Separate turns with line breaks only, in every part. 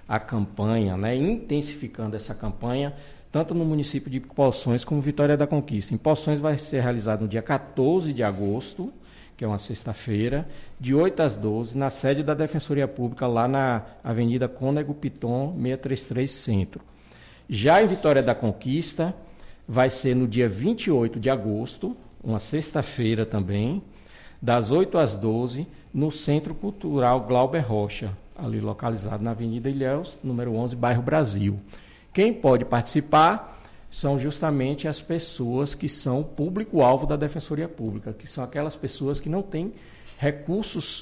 a campanha, né, intensificando essa campanha, tanto no município de Poções como Vitória da Conquista. Em Poções vai ser realizado no dia 14 de agosto, que é uma sexta-feira, de 8 às 12, na sede da Defensoria Pública, lá na Avenida Cônego Piton, 633 Centro. Já em Vitória da Conquista, vai ser no dia 28 de agosto, uma sexta-feira também, das 8 às 12, no Centro Cultural Glauber Rocha, ali localizado na Avenida Ilhéus, número 11, bairro Brasil. Quem pode participar são justamente as pessoas que são público-alvo da Defensoria Pública, que são aquelas pessoas que não têm recursos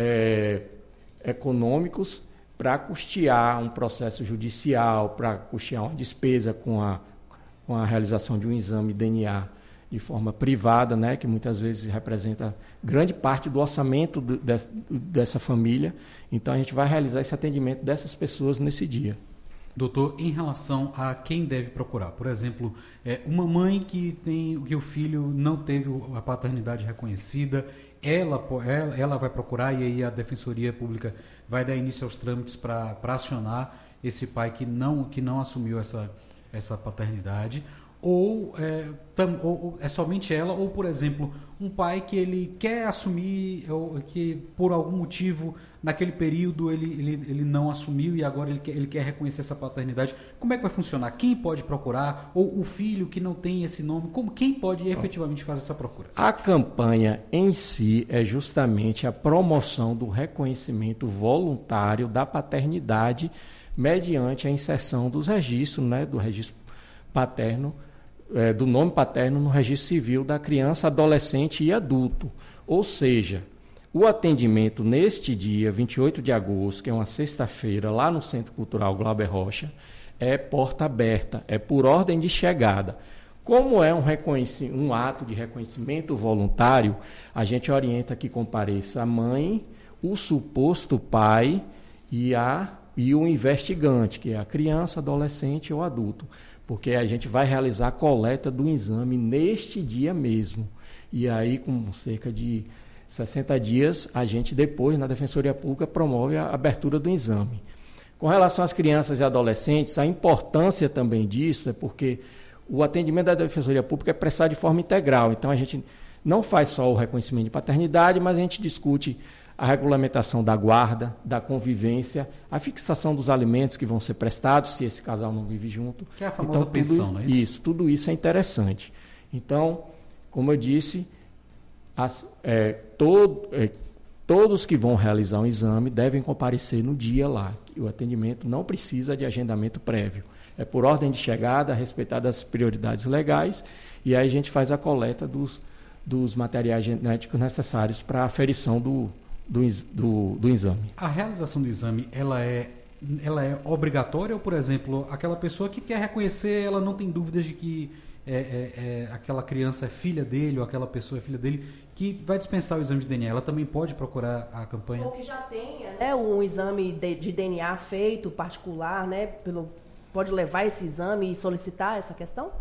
econômicos para custear um processo judicial, para custear uma despesa com a realização de um exame DNA de forma privada, né, que muitas vezes representa grande parte do orçamento dessa família. Então, a gente vai realizar esse atendimento dessas pessoas nesse dia.
Doutor, em relação a quem deve procurar, por exemplo, uma mãe que o filho não teve a paternidade reconhecida, ela vai procurar e aí a Defensoria Pública vai dar início aos trâmites para acionar esse pai que não assumiu essa paternidade, ou é somente ela, ou, por exemplo, um pai que ele quer assumir, ou que por algum motivo naquele período ele não assumiu e agora ele quer reconhecer essa paternidade. Como é que vai funcionar? Quem pode procurar? Ou o filho que não tem esse nome? Quem pode efetivamente fazer essa procura?
A campanha em si é justamente a promoção do reconhecimento voluntário da paternidade mediante a inserção dos registros, né, do registro paterno, do nome paterno no registro civil da criança, adolescente e adulto. Ou seja, o atendimento neste dia, 28 de agosto, que é uma sexta-feira, lá no Centro Cultural Glauber Rocha, é porta aberta, é por ordem de chegada. Como é um ato de reconhecimento voluntário, a gente orienta que compareça a mãe, o suposto pai e o investigante, que é a criança, adolescente ou adulto, porque a gente vai realizar a coleta do exame neste dia mesmo. E aí, com cerca de 60 dias, a gente depois, na Defensoria Pública, promove a abertura do exame. Com relação às crianças e adolescentes, a importância também disso é porque o atendimento da Defensoria Pública é prestado de forma integral. Então, a gente não faz só o reconhecimento de paternidade, mas a gente discute a regulamentação da guarda, da convivência, a fixação dos alimentos que vão ser prestados, se esse casal não vive junto.
Que é a famosa pensão, não é isso?
Tudo isso é interessante. Então, como eu disse, todos que vão realizar um exame devem comparecer no dia lá. O atendimento não precisa de agendamento prévio. É por ordem de chegada, respeitadas as prioridades legais, e aí a gente faz a coleta dos materiais genéticos necessários para a aferição do exame.
A realização do exame, ela é obrigatória ou, por exemplo, aquela pessoa que quer reconhecer, ela não tem dúvidas de que aquela criança é filha dele ou aquela pessoa é filha dele, que vai dispensar o exame de DNA, ela também pode procurar a campanha?
Ou que já tenha, né, um exame de DNA feito, particular, né, pode levar esse exame e solicitar essa questão?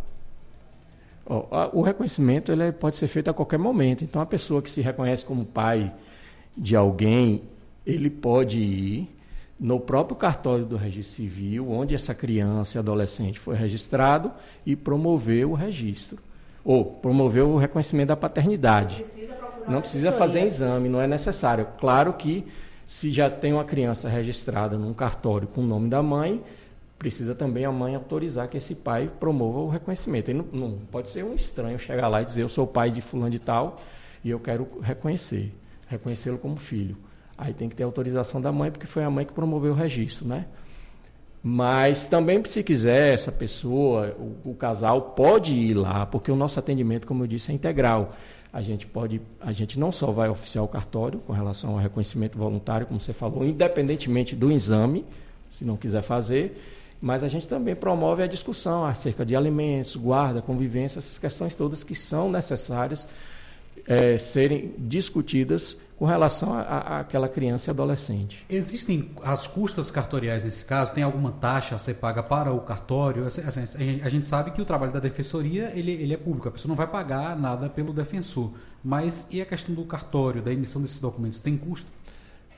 O reconhecimento ele pode ser feito a qualquer momento. Então, a pessoa que se reconhece como pai de alguém, ele pode ir no próprio cartório do Registro Civil, onde essa criança e adolescente foi registrado, e promover o registro. Ou promover o reconhecimento da paternidade. Não precisa fazer exame, não é necessário. Claro que, se já tem uma criança registrada num cartório com o nome da mãe, precisa também a mãe autorizar que esse pai promova o reconhecimento. Ele não pode ser um estranho chegar lá e dizer: eu sou pai de fulano de tal e eu quero reconhecê-lo como filho. Aí tem que ter autorização da mãe, porque foi a mãe que promoveu o registro, né? Mas também, se quiser, essa pessoa, o casal, pode ir lá, porque o nosso atendimento, como eu disse, é integral. A gente não só vai oficiar o cartório com relação ao reconhecimento voluntário, como você falou, independentemente do exame, se não quiser fazer, mas a gente também promove a discussão acerca de alimentos, guarda, convivência, essas questões todas que são necessárias serem discutidas com relação àquela criança e adolescente.
Existem as custas cartoriais nesse caso? Tem alguma taxa a ser paga para o cartório? Assim, a gente sabe que o trabalho da defensoria ele é público, a pessoa não vai pagar nada pelo defensor. Mas e a questão do cartório, da emissão desses documentos, tem custo?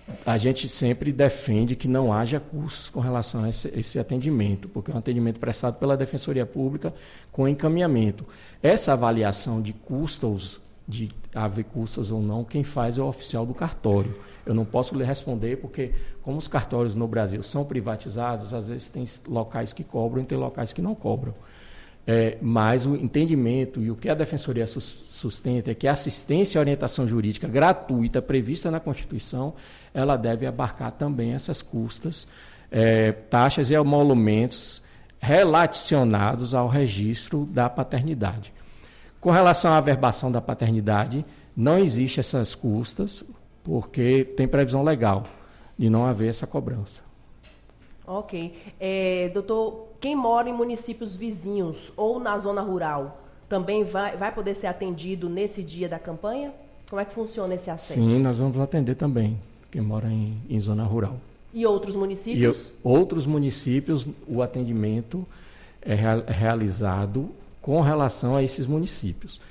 a gente sempre defende que não haja custos com relação a esse atendimento, porque é um atendimento prestado pela Defensoria Pública com encaminhamento. Essa avaliação de custos, de haver custos ou não, quem faz é o oficial do cartório. Eu não posso lhe responder porque, como os cartórios no Brasil são privatizados, às vezes tem locais que cobram e tem locais que não cobram. Mas o entendimento e o que a Defensoria sustenta é que a assistência e orientação jurídica gratuita prevista na Constituição, ela deve abarcar também essas custas, taxas e emolumentos relacionados ao registro da paternidade. Com relação à averbação da paternidade, não existe essas custas, porque tem previsão legal de não haver essa cobrança.
Ok. Doutor, quem mora em municípios vizinhos ou na zona rural também vai poder ser atendido nesse dia da campanha? Como é que funciona esse acesso?
Sim, nós vamos atender também quem mora em zona rural.
E outros municípios?
Outros municípios, o atendimento é realizado com relação a esses municípios.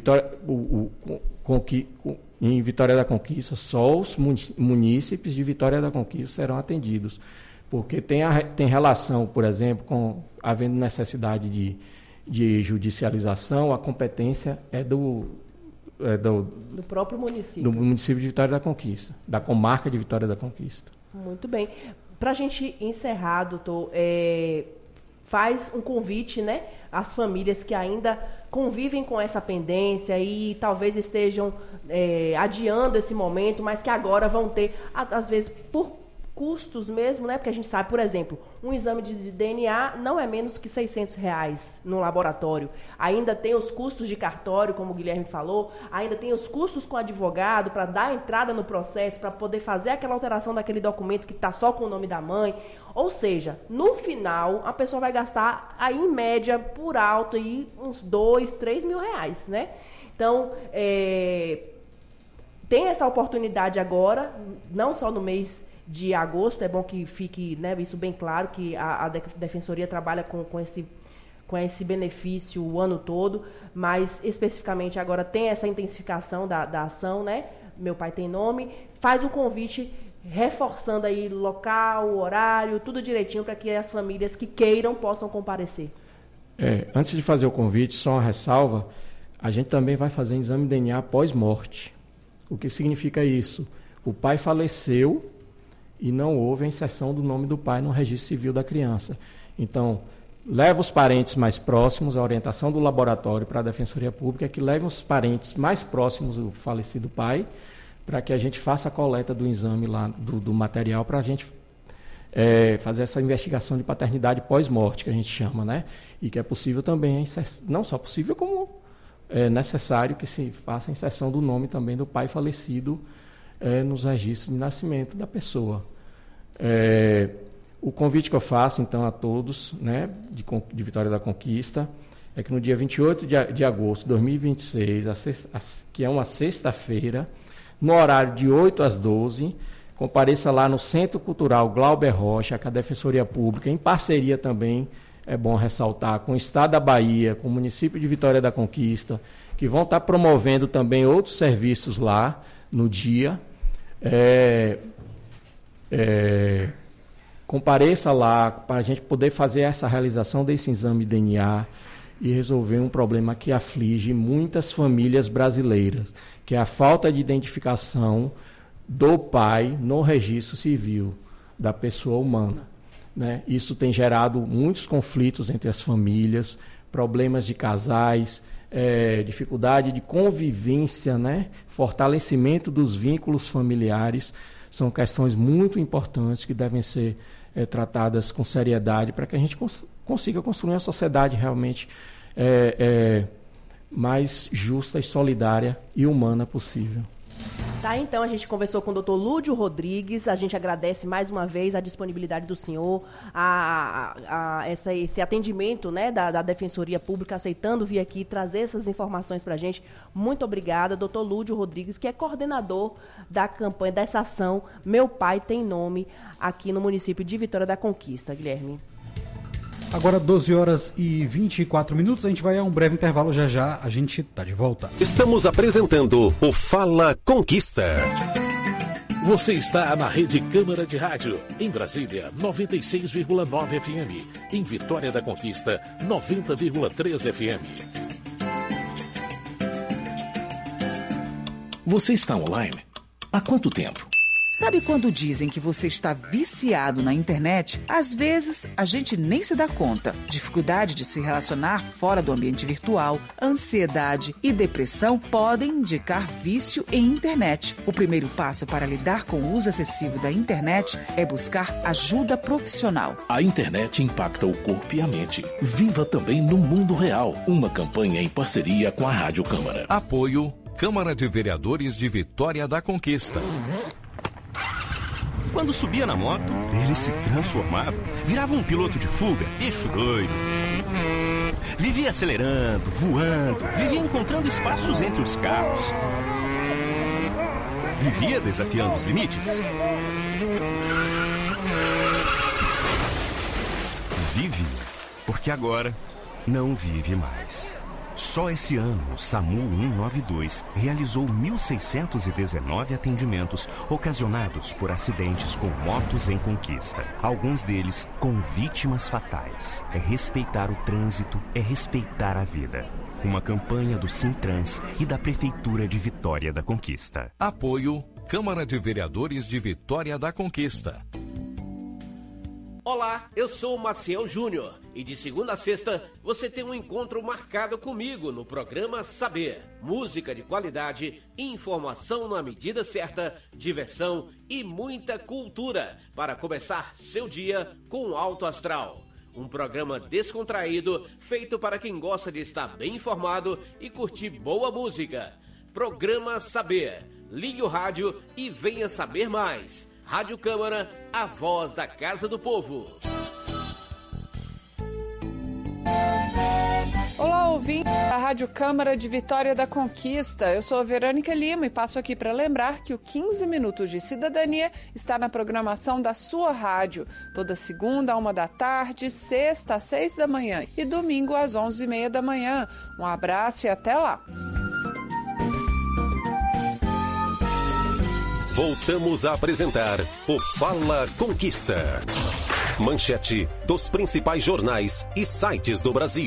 Em Vitória da Conquista, só os munícipes de Vitória da Conquista serão atendidos. Porque tem relação, por exemplo, com havendo necessidade de judicialização, a competência é do
próprio município.
Do município de Vitória da Conquista, da comarca de Vitória da Conquista.
Muito bem. Para a gente encerrar, doutor, faz um convite, né, às famílias que ainda convivem com essa pendência e talvez estejam adiando esse momento, mas que agora vão ter, às vezes, por custos mesmo, né? Porque a gente sabe, por exemplo, um exame de DNA não é menos que R$600 no laboratório. Ainda tem os custos de cartório, como o Guilherme falou, ainda tem os custos com advogado para dar entrada no processo, para poder fazer aquela alteração daquele documento que está só com o nome da mãe. Ou seja, no final, a pessoa vai gastar, aí, em média, por alto, aí, uns R$2, R$3 mil, né? Então, tem essa oportunidade agora, não só no mês de agosto, é bom que fique, né, isso bem claro, que a Defensoria trabalha com esse benefício o ano todo, mas especificamente agora tem essa intensificação da ação, né? Meu Pai Tem Nome, faz um convite reforçando aí local, horário, tudo direitinho para que as famílias que queiram possam comparecer.
Antes de fazer o convite, só uma ressalva, a gente também vai fazer exame de DNA pós-morte. O que significa isso? O pai faleceu e não houve a inserção do nome do pai no registro civil da criança. Então, leva os parentes mais próximos, a orientação do laboratório para a Defensoria Pública, que leve os parentes mais próximos do falecido pai, para que a gente faça a coleta do exame lá, do material, para a gente fazer essa investigação de paternidade pós-morte, que a gente chama, né? E que é possível também, não só possível, como é necessário que se faça a inserção do nome também do pai falecido nos registros de nascimento da pessoa. O convite que eu faço, então, a todos, né, de Vitória da Conquista, é que no dia 28 de agosto de 2026, que é uma sexta-feira, no horário de 8 às 12, compareça lá no Centro Cultural Glauber Rocha, que a Defensoria Pública, em parceria também, é bom ressaltar, com o Estado da Bahia, com o município de Vitória da Conquista, que vão estar promovendo também outros serviços lá no dia. Compareça lá para a gente poder fazer essa realização desse exame de DNA e resolver um problema que aflige muitas famílias brasileiras, que é a falta de identificação do pai no registro civil da pessoa humana, né? Isso tem gerado muitos conflitos entre as famílias, problemas de casais, dificuldade de convivência, né? Fortalecimento dos vínculos familiares. São questões muito importantes que devem ser tratadas com seriedade para que a gente consiga construir uma sociedade realmente mais justa e solidária e humana possível.
Tá, então a gente conversou com o Dr. Lúdio Rodrigues, a gente agradece mais uma vez a disponibilidade do senhor, esse atendimento, né, da Defensoria Pública, aceitando vir aqui trazer essas informações para a gente. Muito obrigada, Dr. Lúdio Rodrigues, que é coordenador da campanha, dessa ação Meu Pai Tem Nome, aqui no município de Vitória da Conquista. Guilherme.
Agora 12 horas e 24 minutos, a gente vai a um breve intervalo, já a gente está de volta.
Estamos apresentando o Fala Conquista. Você está na Rede Câmara de Rádio, em Brasília, 96,9 FM. Em Vitória da Conquista, 90,3 FM. Você está online? Há quanto tempo?
Sabe quando dizem que você está viciado na internet? Às vezes, a gente nem se dá conta. Dificuldade de se relacionar fora do ambiente virtual, ansiedade e depressão podem indicar vício em internet. O primeiro passo para lidar com o uso excessivo da internet é buscar ajuda profissional.
A internet impacta o corpo e a mente. Viva também no mundo real. Uma campanha em parceria com a Rádio Câmara.
Apoio Câmara de Vereadores de Vitória da Conquista.
Quando subia na moto, ele se transformava, virava um piloto de fuga, eixo doido. Vivia acelerando, voando, vivia encontrando espaços entre os carros. Vivia desafiando os limites. Vive, porque agora não vive mais. Só esse ano, o SAMU 192 realizou 1.619 atendimentos ocasionados por acidentes com motos em conquista. Alguns deles com vítimas fatais. É respeitar o trânsito, é respeitar a vida. Uma campanha do Sintrans e da Prefeitura de Vitória da Conquista.
Apoio Câmara de Vereadores de Vitória da Conquista.
Olá, eu sou o Maciel Júnior e de segunda a sexta você tem um encontro marcado comigo no programa Saber. Música de qualidade, informação na medida certa, diversão e muita cultura para começar seu dia com alto astral. Um programa descontraído feito para quem gosta de estar bem informado e curtir boa música. Programa Saber. Ligue o rádio e venha saber mais. Rádio Câmara, a voz da Casa do Povo.
Olá, ouvinte da Rádio Câmara de Vitória da Conquista. Eu sou a Verônica Lima e passo aqui para lembrar que o 15 Minutos de Cidadania está na programação da sua rádio. Toda segunda, 13h, sexta, às 6 da manhã e domingo, às 11h30 da manhã. Um abraço e até lá.
Voltamos a apresentar o Fala Conquista. Manchete dos principais jornais e sites do Brasil.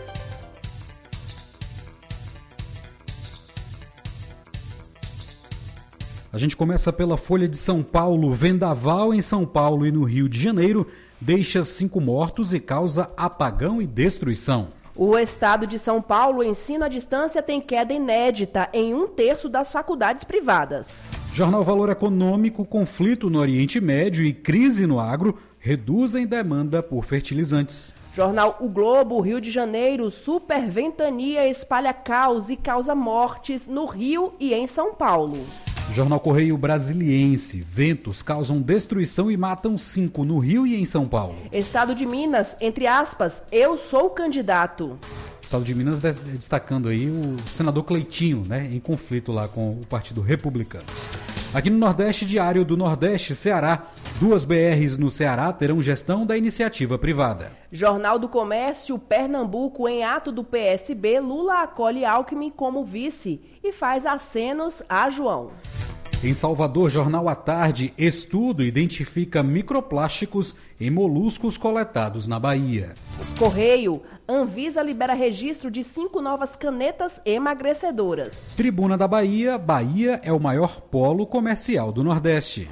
A gente começa pela Folha de São Paulo. Vendaval em São Paulo e no Rio de Janeiro deixa 5 mortos e causa apagão e destruição.
O estado de São Paulo, o ensino à distância tem queda inédita em 1/3 das faculdades privadas.
Jornal Valor Econômico, conflito no Oriente Médio e crise no agro reduzem demanda por fertilizantes.
Jornal O Globo, Rio de Janeiro, superventania espalha caos e causa mortes no Rio e em São Paulo.
Jornal Correio Brasiliense, ventos causam destruição e matam 5 no Rio e em São Paulo.
Estado de Minas, entre aspas, eu sou candidato.
Estado de Minas destacando aí o senador Cleitinho, né, em conflito lá com o Partido Republicano. Aqui no Nordeste, Diário do Nordeste, Ceará, 2 BRs no Ceará terão gestão da iniciativa privada.
Jornal do Comércio, Pernambuco, em ato do PSB, Lula acolhe Alckmin como vice e faz acenos a João.
Em Salvador, Jornal à Tarde, estudo identifica microplásticos em moluscos coletados na Bahia.
Correio, Anvisa libera registro de 5 novas canetas emagrecedoras.
Tribuna da Bahia, Bahia é o maior polo comercial do Nordeste.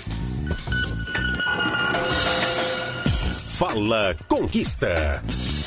Fala Conquista.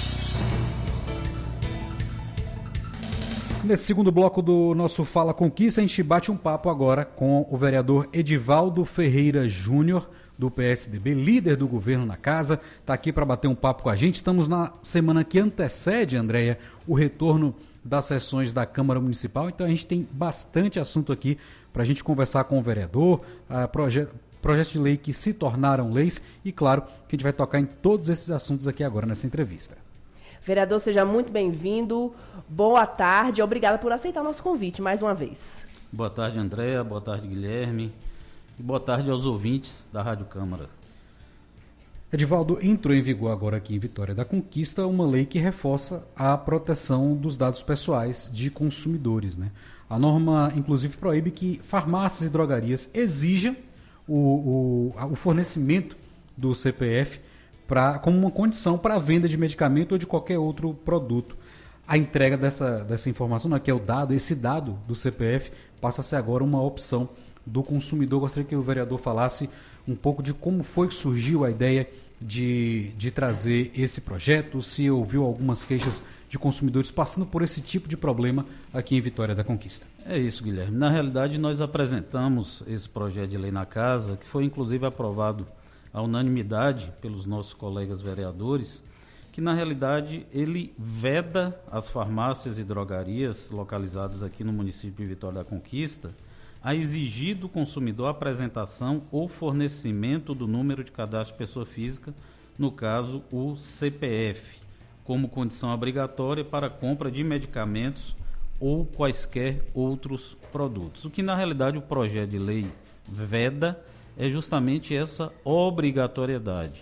Nesse segundo bloco do nosso Fala Conquista, a gente bate um papo agora com o vereador Edivaldo Ferreira Júnior, do PSDB, líder do governo na casa, está aqui para bater um papo com a gente. Estamos na semana que antecede, Andréia, o retorno das sessões da Câmara Municipal, então a gente tem bastante assunto aqui para a gente conversar com o vereador, projetos de lei que se tornaram leis e, claro, que a gente vai tocar em todos esses assuntos aqui agora nessa entrevista.
Vereador, seja muito bem-vindo, boa tarde, obrigada por aceitar o nosso convite mais uma vez.
Boa tarde, Andréia, boa tarde, Guilherme, e boa tarde aos ouvintes da Rádio Câmara.
Edivaldo, entrou em vigor agora aqui em Vitória da Conquista uma lei que reforça a proteção dos dados pessoais de consumidores, né? A norma, inclusive, proíbe que farmácias e drogarias exijam o fornecimento do CPF como uma condição para a venda de medicamento ou de qualquer outro produto. A entrega dessa informação, né, que é o dado, esse dado do CPF, passa a ser agora uma opção do consumidor. Gostaria que o vereador falasse um pouco de como foi que surgiu a ideia de trazer esse projeto, se ouviu algumas queixas de consumidores passando por esse tipo de problema aqui em Vitória da Conquista.
É isso, Guilherme. Na realidade, nós apresentamos esse projeto de lei na casa, que foi inclusive aprovado à unanimidade pelos nossos colegas vereadores, que na realidade ele veda as farmácias e drogarias localizadas aqui no município de Vitória da Conquista a exigir do consumidor a apresentação ou fornecimento do número de cadastro de pessoa física, no caso o CPF, como condição obrigatória para a compra de medicamentos ou quaisquer outros produtos. O que na realidade o projeto de lei veda é justamente essa obrigatoriedade.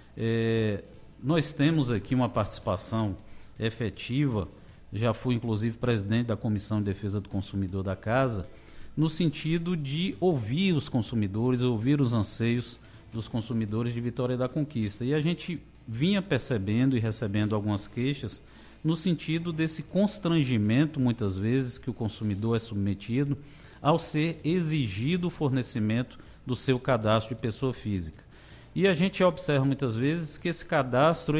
Nós temos aqui uma participação efetiva, já fui inclusive presidente da Comissão de Defesa do Consumidor da Casa, no sentido de ouvir os consumidores, ouvir os anseios dos consumidores de Vitória da Conquista. E a gente vinha percebendo e recebendo algumas queixas no sentido desse constrangimento, muitas vezes, que o consumidor é submetido ao ser exigido o fornecimento do seu cadastro de pessoa física. E a gente observa muitas vezes que esse cadastro,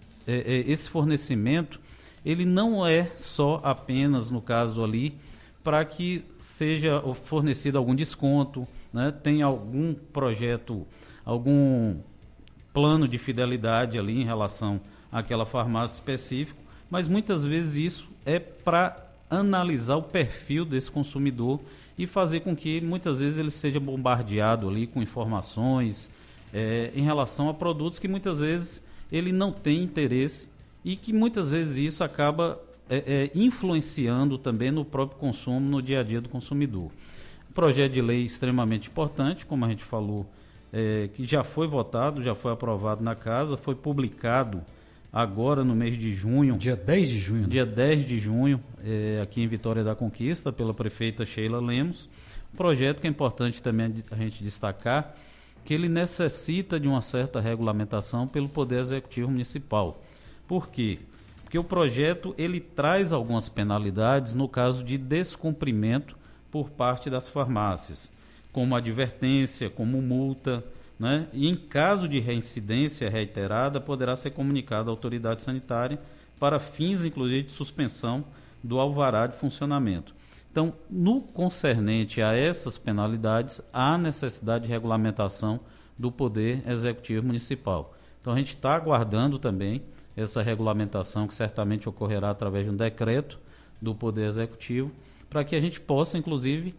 esse fornecimento, ele não é só apenas, no caso ali, para que seja fornecido algum desconto, né? Tem algum projeto, algum plano de fidelidade ali em relação àquela farmácia específica, mas muitas vezes isso é para analisar o perfil desse consumidor e fazer com que muitas vezes ele seja bombardeado ali com informações em relação a produtos que muitas vezes ele não tem interesse e que muitas vezes isso acaba influenciando também no próprio consumo, no dia a dia do consumidor. Projeto de lei extremamente importante, como a gente falou, que já foi votado, já foi aprovado na casa, foi publicado agora no mês de junho.
Dia 10 de junho.
Dia 10 de junho, aqui em Vitória da Conquista, pela prefeita Sheila Lemos. Um projeto que é importante também a gente destacar, que ele necessita de uma certa regulamentação pelo Poder Executivo Municipal. Por quê? Porque o projeto ele traz algumas penalidades no caso de descumprimento por parte das farmácias, como advertência, como multa, né? E em caso de reincidência reiterada, poderá ser comunicado à autoridade sanitária para fins, inclusive, de suspensão do alvará de funcionamento. Então, no concernente a essas penalidades, há necessidade de regulamentação do Poder Executivo Municipal. Então, a gente está aguardando também essa regulamentação, que certamente ocorrerá através de um decreto do Poder Executivo, para que a gente possa, inclusive,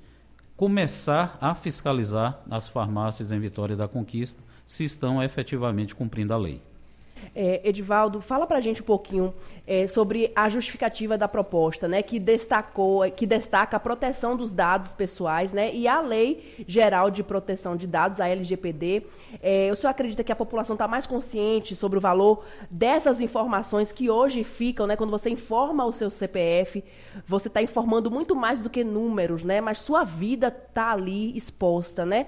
começar a fiscalizar as farmácias em Vitória da Conquista, se estão efetivamente cumprindo a lei.
Edivaldo, fala para a gente um pouquinho sobre a justificativa da proposta, né, que destaca a proteção dos dados pessoais, né, e a Lei Geral de Proteção de Dados, a LGPD. O senhor acredita que a população está mais consciente sobre o valor dessas informações que hoje ficam, né, quando você informa o seu CPF, você está informando muito mais do que números, né, mas sua vida está ali exposta, né?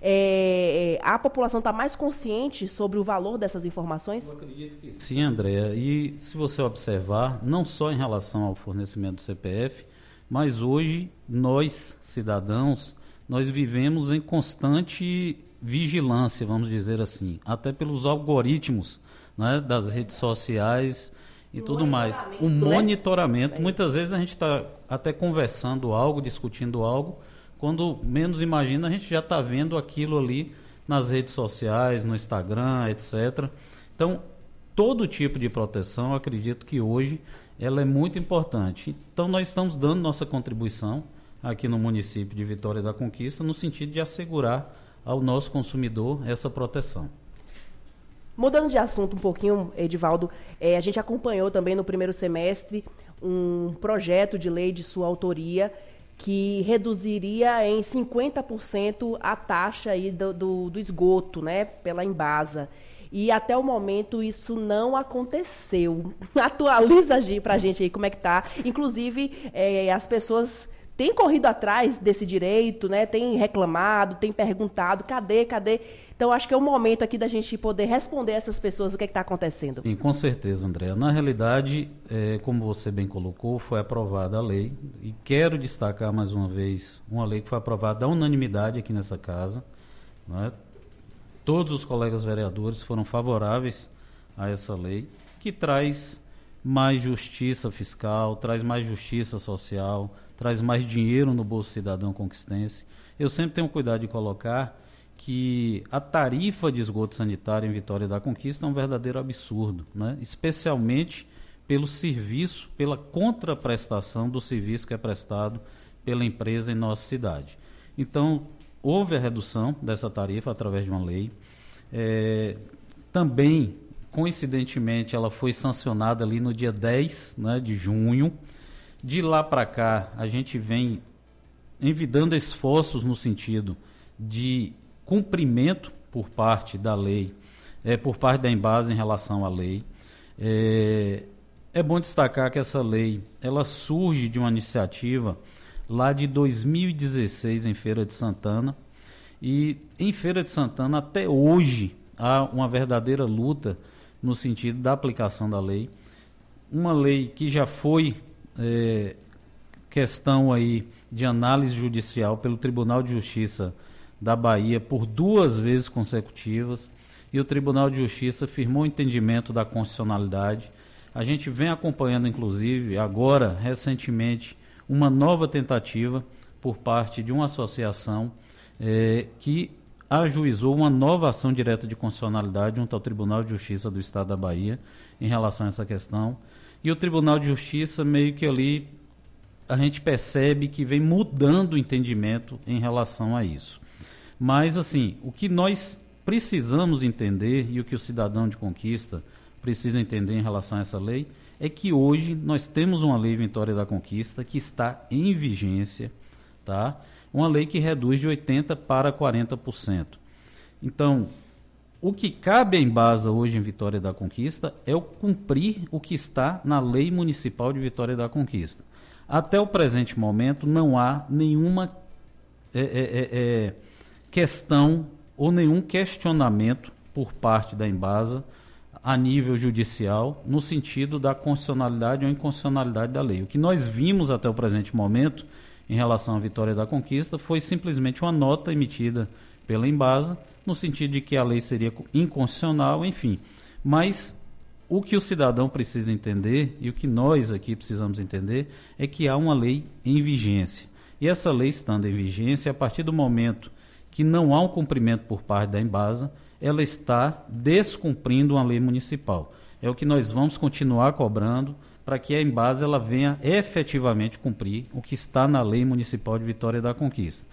A população está mais consciente sobre o valor dessas informações?
Eu acredito que sim, Andréa. E se você observar, não só em relação ao fornecimento do CPF, mas hoje nós, cidadãos, nós vivemos em constante vigilância, vamos dizer assim, até pelos algoritmos, né, das redes sociais e tudo mais. O monitoramento, muitas vezes a gente está até conversando algo, discutindo algo, quando menos imagina a gente já está vendo aquilo ali nas redes sociais, no Instagram, etc. Então, todo tipo de proteção, eu acredito que hoje ela é muito importante. Então, nós estamos dando nossa contribuição aqui no município de Vitória da Conquista, no sentido de assegurar ao nosso consumidor essa proteção.
Mudando de assunto um pouquinho, Edivaldo, a gente acompanhou também no primeiro semestre um projeto de lei de sua autoria que reduziria em 50% a taxa aí do esgoto, né, pela Embasa. E até o momento isso não aconteceu. Atualiza para a gente aí como é que está. Inclusive, as pessoas tem corrido atrás desse direito, né? Tem reclamado, tem perguntado, cadê? Então, acho que é o momento aqui da gente poder responder a essas pessoas o que está acontecendo.
Sim, com certeza, Andréa. Na realidade, como você bem colocou, foi aprovada a lei, e quero destacar mais uma vez, uma lei que foi aprovada à unanimidade aqui nessa casa, né? Todos os colegas vereadores foram favoráveis a essa lei, que traz mais justiça fiscal, traz mais justiça social, traz mais dinheiro no bolso do cidadão conquistense. Eu sempre tenho cuidado de colocar que a tarifa de esgoto sanitário em Vitória da Conquista é um verdadeiro absurdo, né? Especialmente pelo serviço, pela contraprestação do serviço que é prestado pela empresa em nossa cidade. Então, houve a redução dessa tarifa através de uma lei. Também, coincidentemente, ela foi sancionada ali no dia 10, né, de junho. De lá para cá, a gente vem envidando esforços no sentido de cumprimento por parte da lei, por parte da Embasa em relação à lei. É bom destacar que essa lei, ela surge de uma iniciativa lá de 2016 em Feira de Santana, e em Feira de Santana até hoje há uma verdadeira luta no sentido da aplicação da lei. Uma lei que já foi questão aí de análise judicial pelo Tribunal de Justiça da Bahia por 2 vezes consecutivas, e o Tribunal de Justiça firmou o entendimento da constitucionalidade. A gente vem acompanhando, inclusive, agora, recentemente, uma nova tentativa por parte de uma associação que ajuizou uma nova ação direta de constitucionalidade junto ao Tribunal de Justiça do Estado da Bahia em relação a essa questão. E o Tribunal de Justiça meio que ali a gente percebe que vem mudando o entendimento em relação a isso. Mas, assim, o que nós precisamos entender e o que o cidadão de Conquista precisa entender em relação a essa lei é que hoje nós temos uma lei Vitória da Conquista que está em vigência, tá? Uma lei que reduz de 80% para 40%. Então, o que cabe à Embasa hoje em Vitória da Conquista é o cumprir o que está na Lei Municipal de Vitória da Conquista. Até o presente momento não há nenhuma questão ou nenhum questionamento por parte da Embasa a nível judicial no sentido da constitucionalidade ou inconstitucionalidade da lei. O que nós vimos até o presente momento em relação à Vitória da Conquista foi simplesmente uma nota emitida pela Embasa no sentido de que a lei seria inconstitucional, enfim. Mas o que o cidadão precisa entender e o que nós aqui precisamos entender é que há uma lei em vigência. E essa lei estando em vigência, a partir do momento que não há um cumprimento por parte da Embasa, ela está descumprindo uma lei municipal. É o que nós vamos continuar cobrando para que a Embasa ela venha efetivamente cumprir o que está na Lei Municipal de Vitória da Conquista.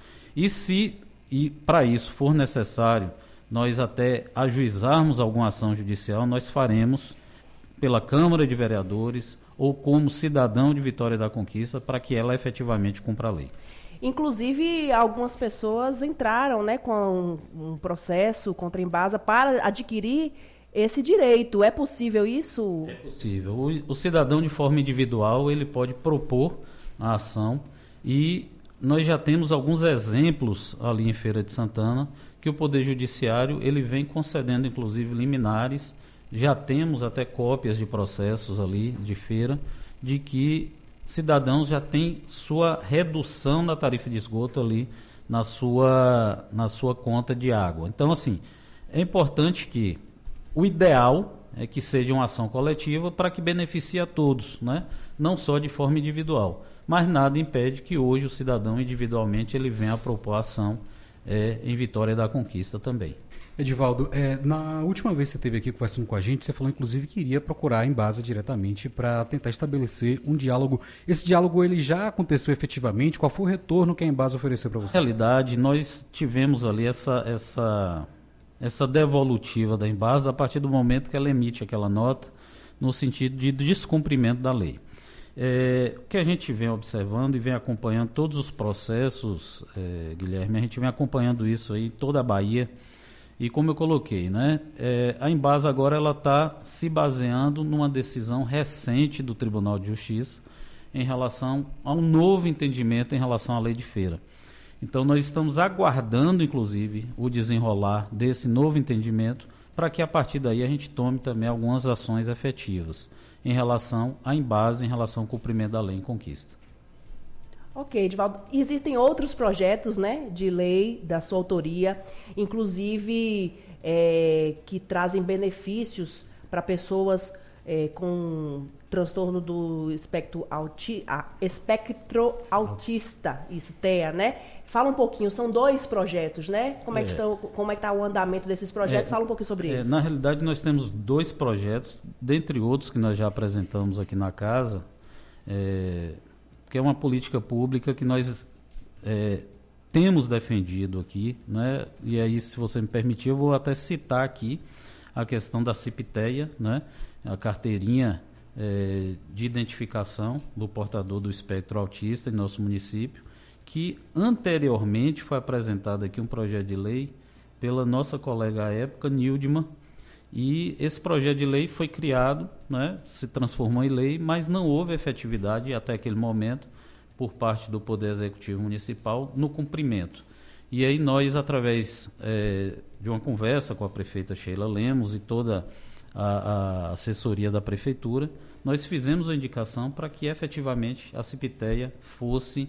E para isso for necessário nós até ajuizarmos alguma ação judicial, nós faremos pela Câmara de Vereadores ou como cidadão de Vitória da Conquista para que ela efetivamente cumpra a lei.
Inclusive, algumas pessoas entraram, né, com um processo contra a Embasa para adquirir esse direito. É possível isso?
É possível. O cidadão, de forma individual, ele pode propor a ação, e nós já temos alguns exemplos ali em Feira de Santana que o Poder Judiciário ele vem concedendo, inclusive, liminares. Já temos até cópias de processos ali de feira de que cidadãos já têm sua redução da tarifa de esgoto ali na sua conta de água. Então, assim, é importante que o ideal é que seja uma ação coletiva para que beneficie a todos, né? Não só de forma individual. Mas nada impede que hoje o cidadão individualmente ele venha a propor a ação em Vitória da Conquista também.
Edivaldo, na última vez que você esteve aqui conversando com a gente, você falou inclusive que iria procurar a Embasa diretamente para tentar estabelecer um diálogo. Esse diálogo ele já aconteceu efetivamente? Qual foi o retorno que a Embasa ofereceu para você?
Na realidade, nós tivemos ali essa devolutiva da Embasa a partir do momento que ela emite aquela nota no sentido de descumprimento da lei. O que a gente vem observando e vem acompanhando todos os processos, Guilherme, a gente vem acompanhando isso aí em toda a Bahia. E como eu coloquei, né, a Embasa agora ela está se baseando numa decisão recente do Tribunal de Justiça, em relação a um novo entendimento em relação à lei de feira. Então, nós estamos aguardando, inclusive, o desenrolar desse novo entendimento para que, a partir daí, a gente tome também algumas ações efetivas em relação à embase, em relação ao cumprimento da lei em conquista.
Ok, Edivaldo. Existem outros projetos, né, de lei da sua autoria, inclusive que trazem benefícios para pessoas com transtorno do espectro autista, isso, TEA, né? Fala um pouquinho, são 2 projetos, né? Como é que está o andamento desses projetos? Fala um pouquinho sobre eles.
Na realidade, nós temos 2 projetos, dentre outros que nós já apresentamos aqui na casa, que é uma política pública que nós temos defendido aqui, né? E aí, se você me permitir, eu vou até citar aqui a questão da CIP-TEA, né? A carteirinha de identificação do portador do espectro autista em nosso município, que anteriormente foi apresentado aqui um projeto de lei pela nossa colega à época, Nildma, e esse projeto de lei foi criado, né, se transformou em lei, mas não houve efetividade até aquele momento por parte do Poder Executivo Municipal no cumprimento. E aí nós, através de uma conversa com a prefeita Sheila Lemos e toda a assessoria da prefeitura, nós fizemos a indicação para que efetivamente a CIP-TEA fosse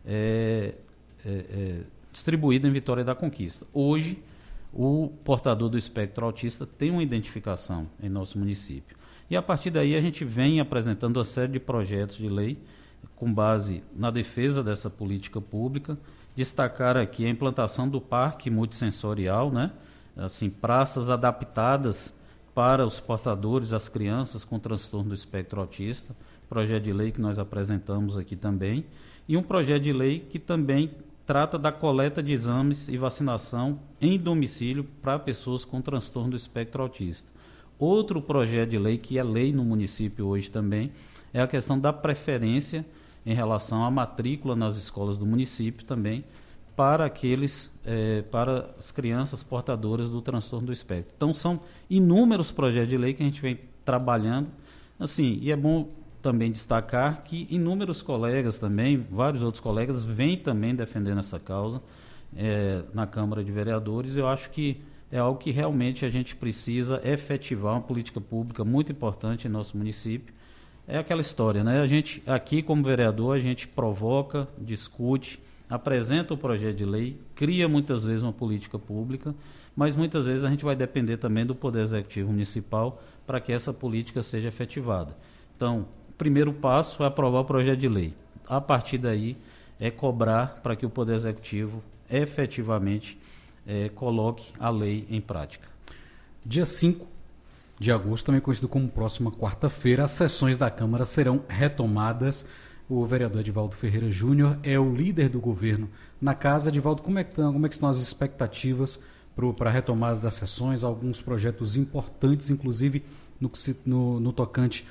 distribuída em Vitória da Conquista. Hoje, o portador do espectro autista tem uma identificação em nosso município. E a partir daí a gente vem apresentando uma série de projetos de lei com base na defesa dessa política pública. Destacar aqui a implantação do parque multissensorial, né? Assim, praças adaptadas para os portadores, as crianças com transtorno do espectro autista, projeto de lei que nós apresentamos aqui também, e um projeto de lei que também trata da coleta de exames e vacinação em domicílio para pessoas com transtorno do espectro autista. Outro projeto de lei, que é lei no município hoje também, é a questão da preferência em relação à matrícula nas escolas do município também, para para as crianças portadoras do transtorno do espectro. Então, são inúmeros projetos de lei que a gente vem trabalhando, assim, e é bom também destacar que inúmeros colegas também, vários outros colegas, vêm também defendendo essa causa na Câmara de Vereadores. Eu acho que é algo que realmente a gente precisa efetivar, uma política pública muito importante em nosso município. É aquela história, né? A gente, aqui como vereador, a gente provoca, discute, apresenta o projeto de lei, cria muitas vezes uma política pública, mas muitas vezes a gente vai depender também do Poder Executivo Municipal para que essa política seja efetivada. Então, o primeiro passo é aprovar o projeto de lei. A partir daí, é cobrar para que o Poder Executivo efetivamente coloque a lei em prática.
Dia 5 de agosto, também conhecido como próxima quarta-feira, as sessões da Câmara serão retomadas. O vereador Edivaldo Ferreira Júnior é o líder do governo na casa. Edivaldo, como é que estão as expectativas para a retomada das sessões? Alguns projetos importantes, inclusive no tocante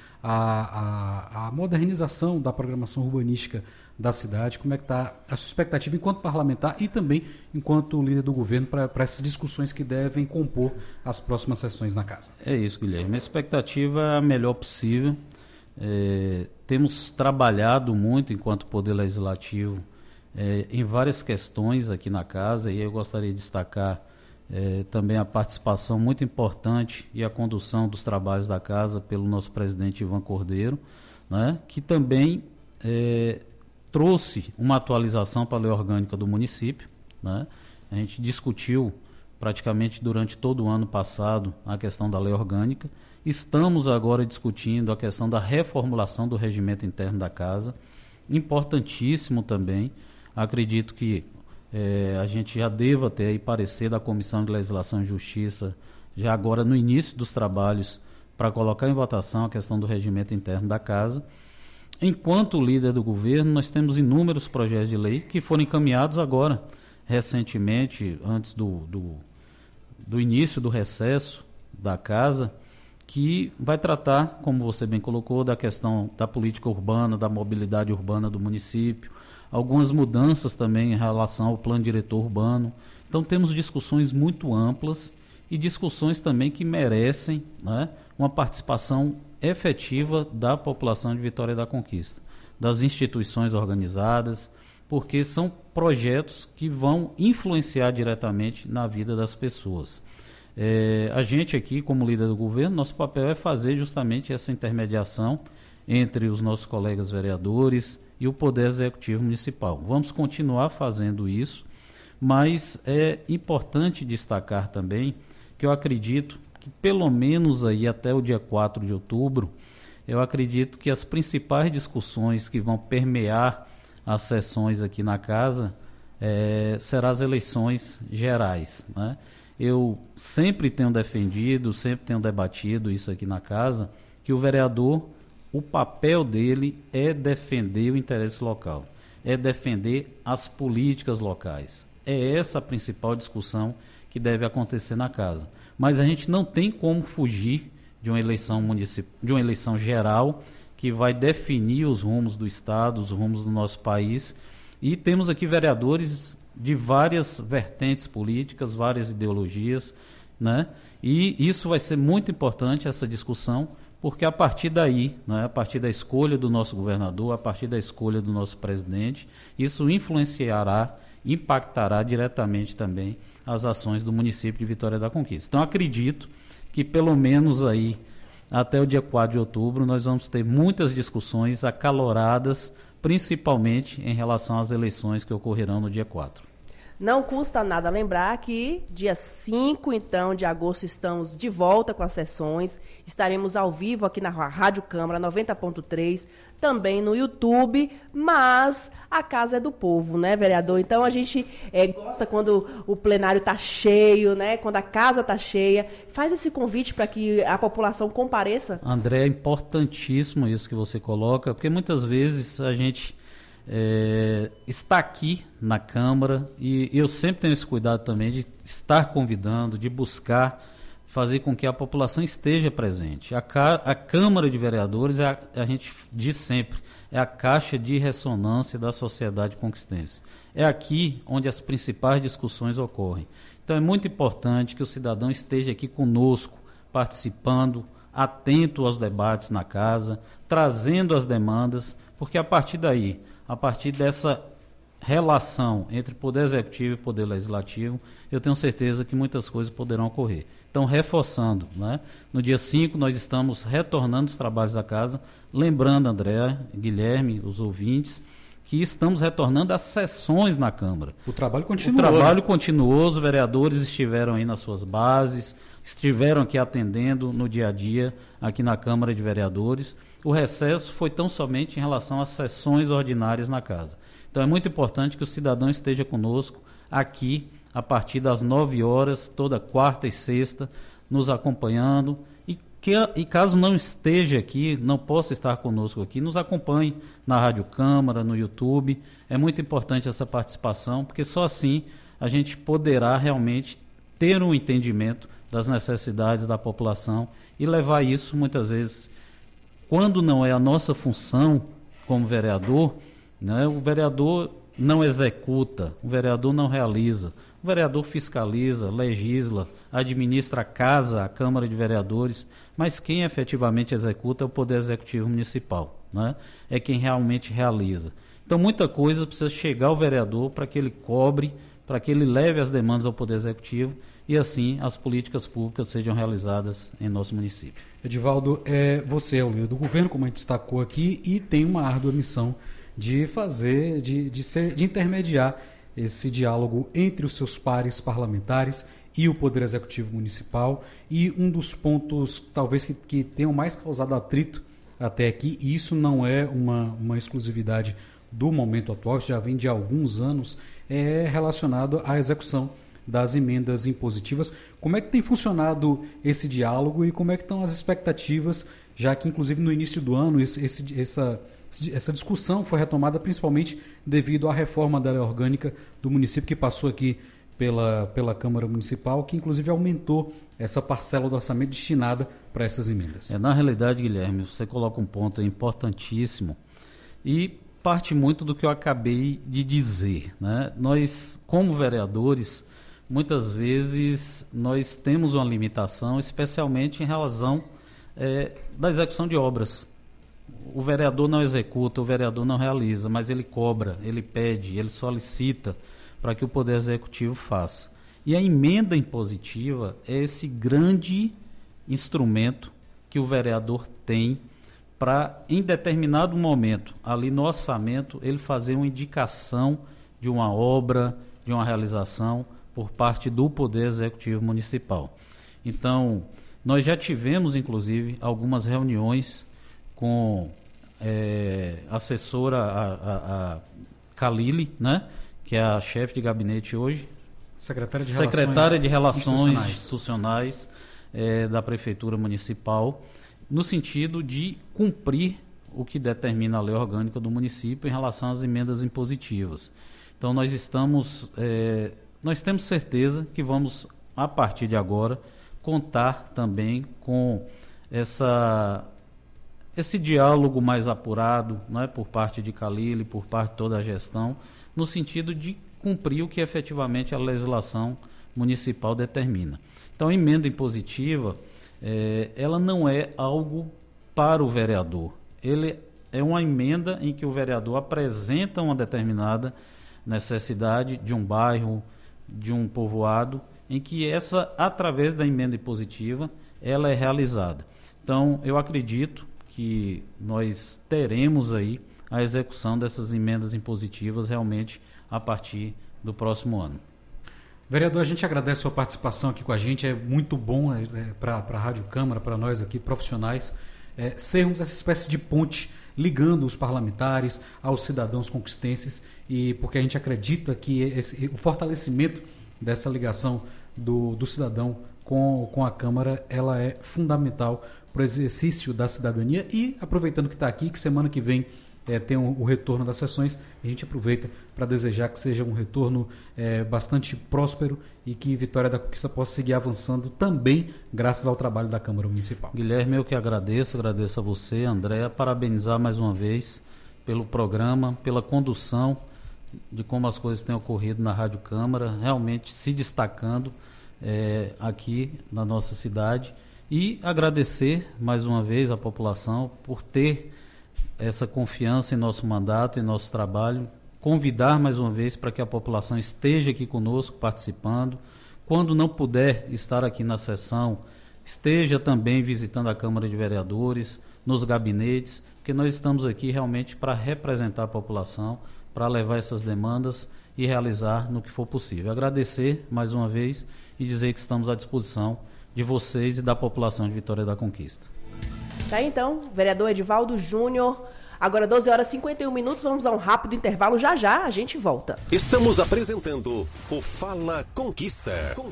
à modernização da programação urbanística da cidade. Como é que está a sua expectativa enquanto parlamentar e também enquanto líder do governo para essas discussões que devem compor as próximas sessões na casa?
É isso, Guilherme. A expectativa é a melhor possível. Temos trabalhado muito enquanto Poder Legislativo em várias questões aqui na casa, e eu gostaria de destacar também a participação muito importante e a condução dos trabalhos da casa pelo nosso presidente Ivan Cordeiro, né, que também trouxe uma atualização para a lei orgânica do município, né? A gente discutiu praticamente durante todo o ano passado a questão da lei orgânica. Estamos agora discutindo a questão da reformulação do regimento interno da casa, importantíssimo também. Acredito que a gente já deva ter aí parecer da Comissão de Legislação e Justiça, já agora no início dos trabalhos, para colocar em votação a questão do regimento interno da casa. Enquanto líder do governo, nós temos inúmeros projetos de lei que foram encaminhados agora, recentemente, antes do início do recesso da casa, que vai tratar, como você bem colocou, da questão da política urbana, da mobilidade urbana do município, algumas mudanças também em relação ao plano diretor urbano. Então temos discussões muito amplas e discussões também que merecem, né, uma participação efetiva da população de Vitória da Conquista. das instituições organizadas, porque são projetos que vão influenciar diretamente na vida das pessoas. A gente aqui, como líder do governo, nosso papel é fazer justamente essa intermediação entre os nossos colegas vereadores e o Poder Executivo Municipal. Vamos continuar fazendo isso, mas é importante destacar também que eu acredito que pelo menos aí até o dia 4 de outubro, eu acredito que as principais discussões que vão permear as sessões aqui na casa serão as eleições gerais, né? Eu sempre tenho defendido, sempre tenho debatido isso aqui na casa, que o vereador, o papel dele é defender o interesse local, é defender as políticas locais. É essa a principal discussão que deve acontecer na casa. Mas a gente não tem como fugir de uma eleição geral que vai definir os rumos do Estado, os rumos do nosso país. E temos aqui vereadores de várias vertentes políticas, várias ideologias, né? E isso vai ser muito importante, essa discussão, porque a partir daí, né, a partir da escolha do nosso governador, a partir da escolha do nosso presidente, isso influenciará, impactará diretamente também as ações do município de Vitória da Conquista. Então, acredito que pelo menos aí até o dia 4 de outubro nós vamos ter muitas discussões acaloradas, principalmente em relação às eleições que ocorrerão no dia 4.
Não custa nada lembrar que dia 5, então, de agosto, estamos de volta com as sessões. Estaremos ao vivo aqui na Rádio Câmara 90.3, também no YouTube, mas a casa é do povo, né, vereador? Então, a gente gosta quando o plenário está cheio, né? Quando a casa está cheia. Faz esse convite para que a população compareça.
André, é importantíssimo isso que você coloca, porque muitas vezes a gente está aqui na Câmara e eu sempre tenho esse cuidado também de estar convidando, de buscar fazer com que a população esteja presente. A Câmara de Vereadores, a gente diz sempre, é a caixa de ressonância da sociedade conquistense. É aqui onde as principais discussões ocorrem. Então é muito importante que o cidadão esteja aqui conosco, participando, atento aos debates na casa, trazendo as demandas, porque a partir daí, a partir dessa relação entre Poder Executivo e Poder Legislativo, eu tenho certeza que muitas coisas poderão ocorrer. Então, reforçando, né? No dia 5 nós estamos retornando os trabalhos da casa, lembrando, André, Guilherme, os ouvintes, que estamos retornando às sessões na Câmara.
O trabalho continuou.
O trabalho continuou, os vereadores estiveram aí nas suas bases, estiveram aqui atendendo no dia a dia, aqui na Câmara de Vereadores. O recesso foi tão somente em relação às sessões ordinárias na casa. Então é muito importante que o cidadão esteja conosco aqui a partir das 9 horas, toda quarta e sexta, nos acompanhando. E caso não esteja aqui, não possa estar conosco aqui, nos acompanhe na Rádio Câmara, no YouTube. É muito importante essa participação, porque só assim a gente poderá realmente ter um entendimento das necessidades da população e levar isso muitas vezes. Quando não é a nossa função como vereador, né, o vereador não executa, o vereador não realiza, o vereador fiscaliza, legisla, administra a casa, a Câmara de Vereadores, mas quem efetivamente executa é o Poder Executivo Municipal, né? É quem realmente realiza. Então muita coisa precisa chegar ao vereador para que ele cobre, para que ele leve as demandas ao Poder Executivo e assim as políticas públicas sejam realizadas em nosso município.
Edivaldo, você é o líder do governo, como a gente destacou aqui, e tem uma árdua missão de fazer, de intermediar esse diálogo entre os seus pares parlamentares e o Poder Executivo Municipal. E um dos pontos, talvez, que tenham mais causado atrito até aqui, e isso não é uma exclusividade do momento atual, isso já vem de alguns anos, é relacionado à execução das emendas impositivas. Como é que tem funcionado esse diálogo e como é que estão as expectativas, já que inclusive no início do ano essa discussão foi retomada principalmente devido à reforma da lei orgânica do município que passou aqui pela Câmara Municipal, que inclusive aumentou essa parcela do orçamento destinada para essas emendas.
Na realidade, Guilherme, você coloca um ponto importantíssimo e parte muito do que eu acabei de dizer, né? Nós, como vereadores, muitas vezes nós temos uma limitação, especialmente em razão da execução de obras. o vereador não executa, o vereador não realiza, mas ele cobra, ele pede, ele solicita para que o Poder Executivo faça. E a emenda impositiva é esse grande instrumento que o vereador tem para, em determinado momento, ali no orçamento, ele fazer uma indicação de uma obra, de uma realização por parte do Poder Executivo Municipal. Então, nós já tivemos, inclusive, algumas reuniões com a assessora, a Kalili, né, que é a chefe de gabinete hoje, secretária de Relações Institucionais da Prefeitura Municipal, no sentido de cumprir o que determina a lei orgânica do município em relação às emendas impositivas. Então, nós temos certeza que vamos, a partir de agora, contar também com esse diálogo mais apurado, né, por parte de Kalili, por parte de toda a gestão, no sentido de cumprir o que efetivamente a legislação municipal determina. Então, a emenda impositiva, ela não é algo para o vereador. Ele é uma emenda em que o vereador apresenta uma determinada necessidade de um bairro, de um povoado, em que através da emenda impositiva, ela é realizada. Então, eu acredito que nós teremos aí a execução dessas emendas impositivas realmente a partir do próximo ano.
Vereador, a gente agradece a sua participação aqui com a gente, é muito bom para a Rádio Câmara, para nós aqui profissionais, sermos essa espécie de ponte ligando os parlamentares aos cidadãos conquistenses, e porque a gente acredita que o fortalecimento dessa ligação do cidadão com a Câmara, ela é fundamental para o exercício da cidadania. E aproveitando que está aqui, que semana que vem tem o retorno das sessões, a gente aproveita para desejar que seja um retorno bastante próspero e que Vitória da Conquista possa seguir avançando também graças ao trabalho da Câmara Municipal.
Guilherme, eu que agradeço a você, Andréa, parabenizar mais uma vez pelo programa, pela condução de como as coisas têm ocorrido na Rádio Câmara, realmente se destacando aqui na nossa cidade, e agradecer mais uma vez a população por ter essa confiança em nosso mandato, em nosso trabalho, convidar mais uma vez para que a população esteja aqui conosco participando. Quando não puder estar aqui na sessão, esteja também visitando a Câmara de Vereadores, nos gabinetes, porque nós estamos aqui realmente para representar a população, para levar essas demandas e realizar no que for possível. Agradecer mais uma vez e dizer que estamos à disposição de vocês e da população de Vitória da Conquista.
Tá, então, vereador Edivaldo Júnior. Agora 12 horas e 51 minutos, vamos a um rápido intervalo, já a gente volta.
Estamos apresentando o Fala Conquista.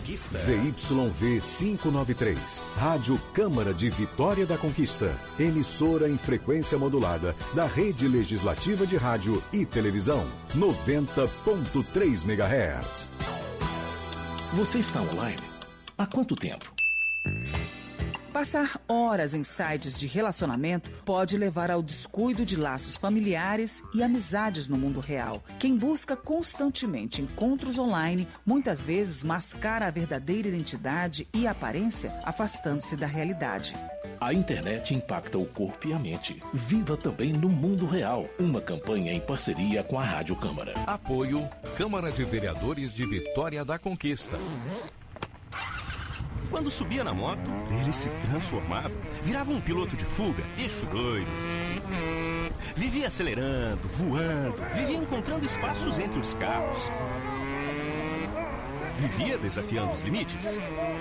ZYV 593, Rádio Câmara de Vitória da Conquista, emissora em frequência modulada da Rede Legislativa de Rádio e Televisão, 90.3 MHz.
Você está online? Há quanto tempo?
Passar horas em sites de relacionamento pode levar ao descuido de laços familiares e amizades no mundo real. Quem busca constantemente encontros online, muitas vezes mascara a verdadeira identidade e aparência, afastando-se da realidade.
A internet impacta o corpo e a mente. Viva também no mundo real. Uma campanha em parceria com a Rádio Câmara.
Apoio Câmara de Vereadores de Vitória da Conquista.
Quando subia na moto, ele se transformava, virava um piloto de fuga, bicho doido. Vivia acelerando, voando, vivia encontrando espaços entre os carros. Vivia desafiando os limites.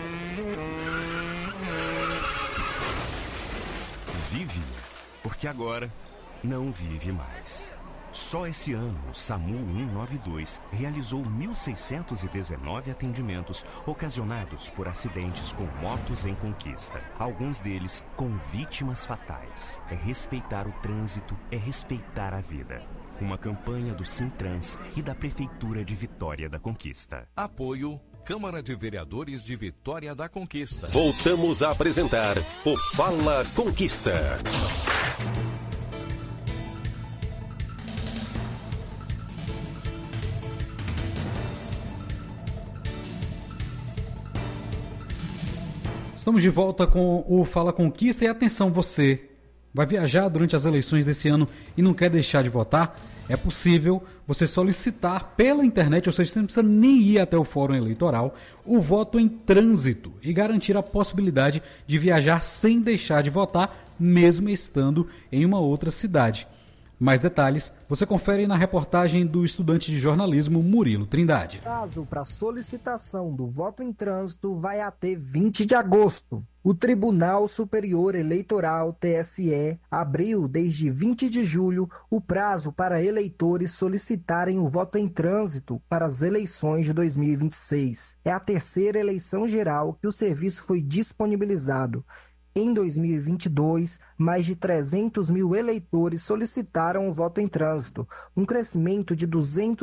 Vive, porque agora não vive mais. Só esse ano, o SAMU 192 realizou 1.619 atendimentos ocasionados por acidentes com motos em conquista. Alguns deles com vítimas fatais. É respeitar o trânsito, é respeitar a vida. Uma campanha do Sintrans e da Prefeitura de Vitória da Conquista.
Apoio Câmara de Vereadores de Vitória da Conquista.
Voltamos a apresentar o Fala Conquista.
Estamos de volta com o Fala Conquista e atenção você vai viajar durante as eleições desse ano e não quer deixar de votar? É possível você solicitar pela internet, ou seja, você não precisa nem ir até o fórum eleitoral, o voto em trânsito e garantir a possibilidade de viajar sem deixar de votar, mesmo estando em uma outra cidade. Mais detalhes você confere na reportagem do estudante de jornalismo Murilo Trindade.
O prazo para solicitação do voto em trânsito vai até 20 de agosto. O Tribunal Superior Eleitoral, TSE, abriu desde 20 de julho o prazo para eleitores solicitarem o voto em trânsito para as eleições de 2026. É a terceira eleição geral que o serviço foi disponibilizado. Em 2022, mais de 300 mil eleitores solicitaram o voto em trânsito, um crescimento de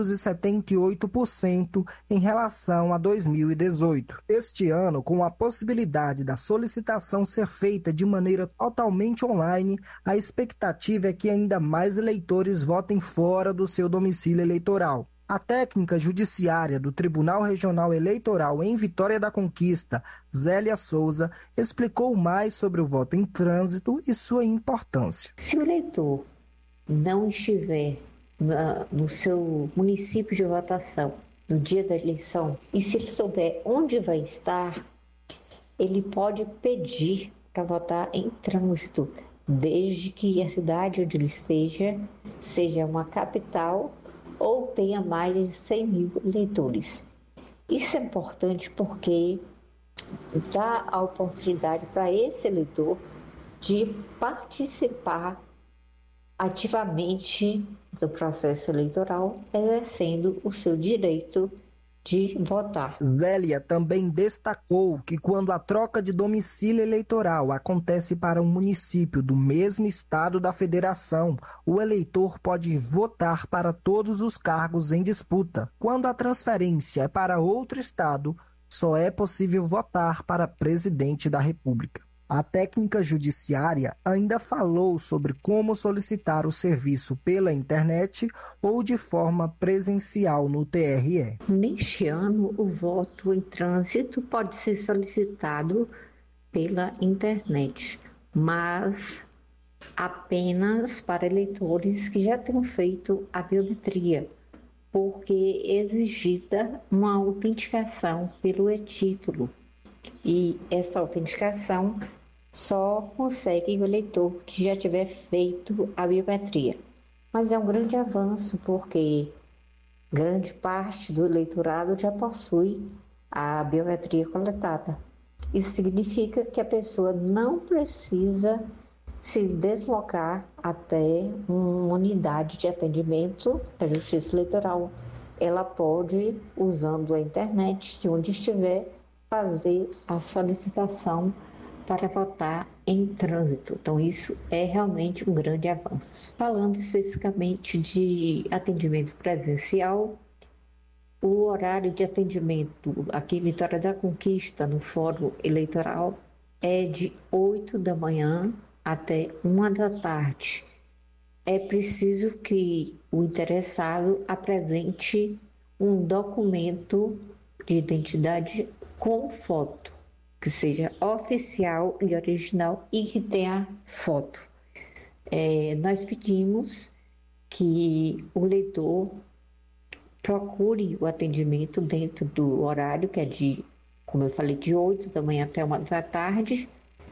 278% em relação a 2018. Este ano, com a possibilidade da solicitação ser feita de maneira totalmente online, a expectativa é que ainda mais eleitores votem fora do seu domicílio eleitoral. A técnica judiciária do Tribunal Regional Eleitoral em Vitória da Conquista, Zélia Souza, explicou mais sobre o voto em trânsito e sua importância.
Se o eleitor não estiver no seu município de votação no dia da eleição, e se ele souber onde vai estar, ele pode pedir para votar em trânsito, desde que a cidade onde ele esteja seja uma capital ou tenha mais de 100 mil eleitores. Isso é importante porque dá a oportunidade para esse eleitor de participar ativamente do processo eleitoral, exercendo o seu direito de votar.
Zélia também destacou que quando a troca de domicílio eleitoral acontece para um município do mesmo estado da federação, o eleitor pode votar para todos os cargos em disputa. Quando a transferência é para outro estado, só é possível votar para presidente da República. A técnica judiciária ainda falou sobre como solicitar o serviço pela internet ou de forma presencial no TRE.
Neste ano, o voto em trânsito pode ser solicitado pela internet, mas apenas para eleitores que já tenham feito a biometria, porque é exigida uma autenticação pelo e-título. E essa autenticação só consegue o eleitor que já tiver feito a biometria. Mas é um grande avanço porque grande parte do eleitorado já possui a biometria coletada. Isso significa que a pessoa não precisa se deslocar até uma unidade de atendimento da Justiça Eleitoral. Ela pode, usando a internet, de onde estiver, fazer a solicitação para votar em trânsito. Então, isso é realmente um grande avanço. Falando especificamente de atendimento presencial, o horário de atendimento aqui em Vitória da Conquista, no Fórum Eleitoral, é de 8 da manhã até 1 da tarde. É preciso que o interessado apresente um documento de identidade com foto, que seja oficial e original e que tenha foto. Nós pedimos que o eleitor procure o atendimento dentro do horário, que é como eu falei, de 8 da manhã até 1 da tarde,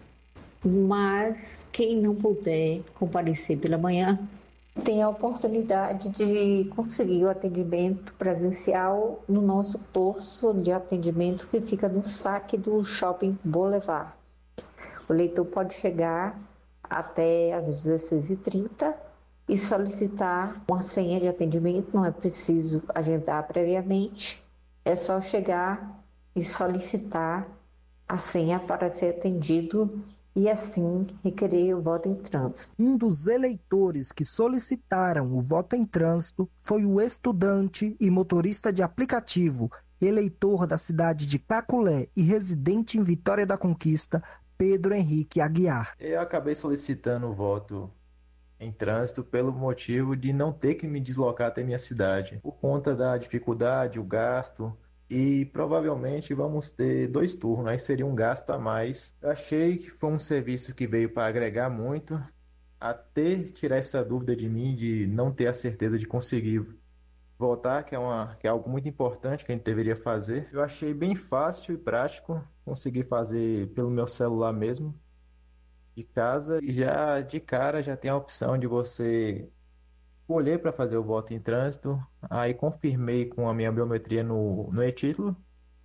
mas quem não puder comparecer pela manhã tem a oportunidade de conseguir o atendimento presencial no nosso posto de atendimento que fica no saque do Shopping Boulevard. O eleitor pode chegar até às 16h30 e solicitar uma senha de atendimento, não é preciso agendar previamente, é só chegar e solicitar a senha para ser atendido e assim requerer o voto em trânsito.
Um dos eleitores que solicitaram o voto em trânsito foi o estudante e motorista de aplicativo, eleitor da cidade de Caculé e residente em Vitória da Conquista, Pedro Henrique Aguiar.
Eu acabei solicitando o voto em trânsito pelo motivo de não ter que me deslocar até minha cidade, por conta da dificuldade, o gasto. E provavelmente vamos ter 2 turnos, aí seria um gasto a mais. Eu achei que foi um serviço que veio para agregar muito até tirar essa dúvida de mim de não ter a certeza de conseguir votar, que é algo muito importante que a gente deveria fazer. Eu achei bem fácil e prático conseguir fazer pelo meu celular mesmo, de casa, e já de cara já tem a opção de você escolher para fazer o voto em trânsito. Aí confirmei com a minha biometria no e-título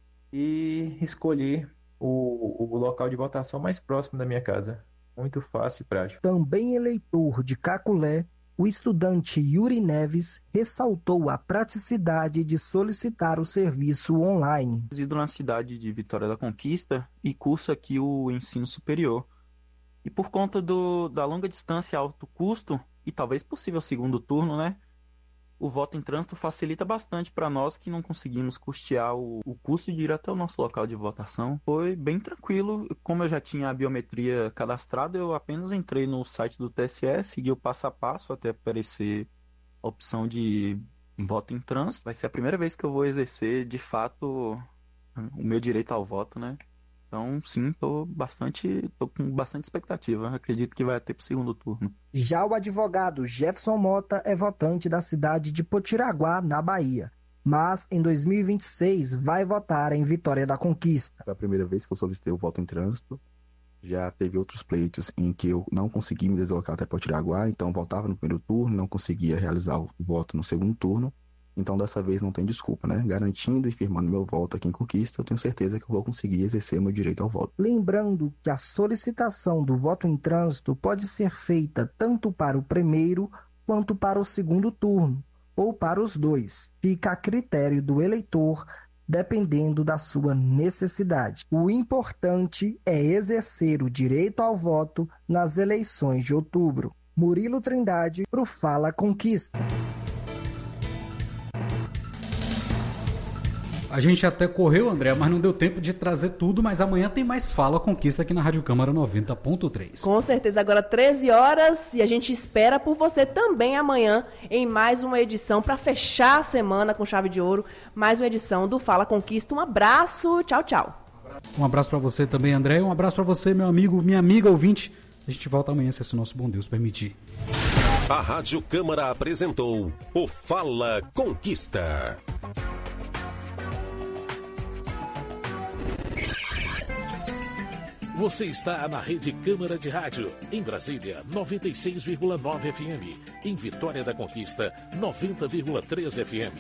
e escolhi o local de votação mais próximo da minha casa. Muito fácil e prático.
Também eleitor de Caculé, o estudante Yuri Neves ressaltou a praticidade de solicitar o serviço online.
Resido na cidade de Vitória da Conquista e curso aqui o ensino superior. E por conta da longa distância e alto custo, e talvez possível segundo turno, né? O voto em trânsito facilita bastante para nós que não conseguimos custear o custo de ir até o nosso local de votação. Foi bem tranquilo. Como eu já tinha a biometria cadastrada, eu apenas entrei no site do TSE, segui o passo a passo até aparecer a opção de voto em trânsito. Vai ser a primeira vez que eu vou exercer, de fato, o meu direito ao voto, né? Então, sim, tô com bastante expectativa. Acredito que vai ter pro segundo turno.
Já o advogado Jefferson Mota é votante da cidade de Potiraguá, na Bahia. Mas, em 2026, vai votar em Vitória da Conquista.
Foi a primeira vez que eu solicitei o voto em trânsito. Já teve outros pleitos em que eu não consegui me deslocar até Potiraguá, então votava no primeiro turno, não conseguia realizar o voto no segundo turno. Então, dessa vez não tem desculpa, né? Garantindo e firmando meu voto aqui em Conquista, eu tenho certeza que eu vou conseguir exercer o meu direito ao voto.
Lembrando que a solicitação do voto em trânsito pode ser feita tanto para o primeiro quanto para o segundo turno, ou para os dois. Fica a critério do eleitor, dependendo da sua necessidade. O importante é exercer o direito ao voto nas eleições de outubro. Murilo Trindade, pro Fala Conquista.
A gente até correu, André, mas não deu tempo de trazer tudo, mas amanhã tem mais Fala Conquista aqui na Rádio Câmara 90.3.
Com certeza, agora 13 horas e a gente espera por você também amanhã em mais uma edição para fechar a semana com chave de ouro, mais uma edição do Fala Conquista. Um abraço, tchau, tchau.
Um abraço para você também, André, um abraço para você, meu amigo, minha amiga ouvinte. A gente volta amanhã, se o nosso bom Deus permitir.
A Rádio Câmara apresentou o Fala Conquista.
Você está na Rede Câmara de Rádio, em Brasília, 96,9 FM. Em Vitória da Conquista, 90,3 FM.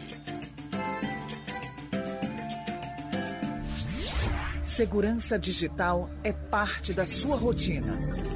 Segurança digital é parte da sua rotina.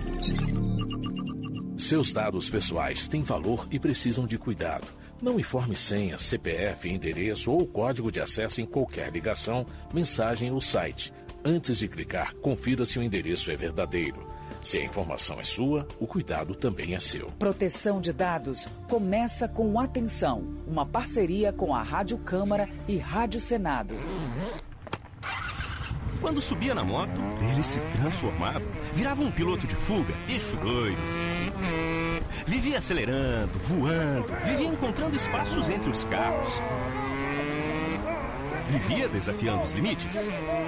Seus dados pessoais têm valor e precisam de cuidado. Não informe senha, CPF, endereço ou código de acesso em qualquer ligação, mensagem ou site. Antes de clicar, confira se o endereço é verdadeiro. Se a informação é sua, o cuidado também é seu.
Proteção de dados começa com Atenção, uma parceria com a Rádio Câmara e Rádio Senado.
Quando subia na moto, ele se transformava, virava um piloto de fuga, eixo doido. Vivia acelerando, voando, vivia encontrando espaços entre os carros. Vivia desafiando os limites.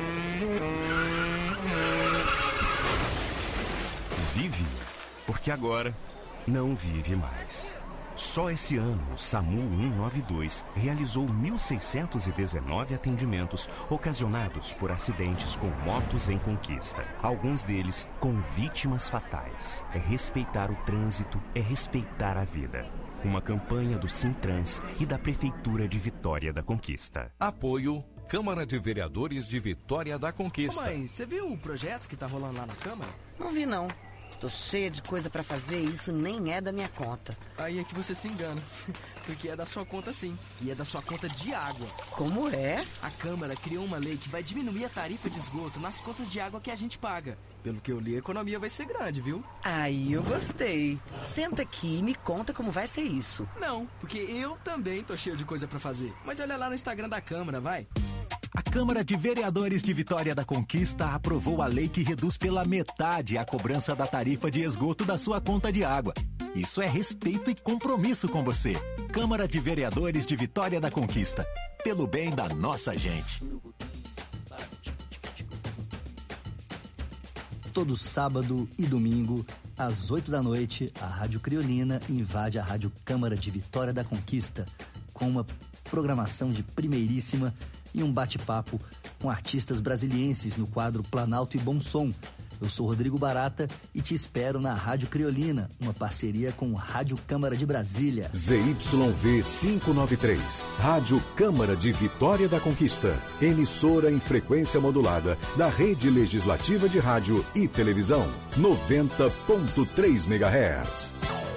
Vive, porque agora não vive mais. Só esse ano, o SAMU 192 realizou 1.619 atendimentos ocasionados por acidentes com motos em Conquista. Alguns deles com vítimas fatais. É respeitar o trânsito, é respeitar a vida. Uma campanha do Sintrans e da Prefeitura de Vitória da Conquista.
Apoio Câmara de Vereadores de Vitória da Conquista.
Ô mãe, você viu o projeto que tá rolando lá na Câmara?
Não vi, não. Tô cheia de coisa pra fazer e isso nem é da minha conta.
Aí é que você se engana, porque é da sua conta sim, e é da sua conta de água.
Como é?
A Câmara criou uma lei que vai diminuir a tarifa de esgoto nas contas de água que a gente paga. Pelo que eu li, a economia vai ser grande, viu?
Aí eu gostei. Senta aqui e me conta como vai ser isso.
Não, porque eu também tô cheio de coisa pra fazer. Mas olha lá no Instagram da Câmara, vai.
A Câmara de Vereadores de Vitória da Conquista aprovou a lei que reduz pela metade a cobrança da tarifa de esgoto da sua conta de água. Isso é respeito e compromisso com você. Câmara de Vereadores de Vitória da Conquista. Pelo bem da nossa gente.
Todo sábado e domingo
às 8 da noite, a Rádio Criolina invade a Rádio Câmara de Vitória da Conquista, com uma programação de primeiríssima e um bate-papo com artistas brasilienses no quadro Planalto e Bom Som. Eu sou Rodrigo Barata e te espero na Rádio Criolina, uma parceria com Rádio Câmara de Brasília.
ZYV 593, Rádio Câmara de Vitória da Conquista, emissora em frequência modulada da Rede Legislativa de Rádio e Televisão, 90.3 MHz.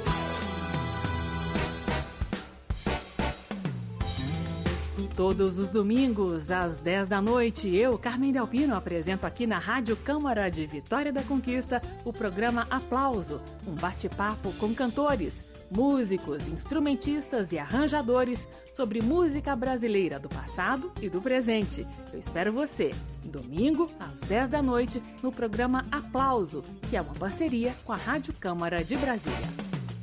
Todos os domingos, às 10 da noite, eu, Carmen Delpino, apresento aqui na Rádio Câmara de Vitória da Conquista o programa Aplauso, um bate-papo com cantores, músicos, instrumentistas e arranjadores sobre música brasileira do passado e do presente. Eu espero você, domingo, às 10 da noite, no programa Aplauso, que é uma parceria com a Rádio Câmara de Brasília.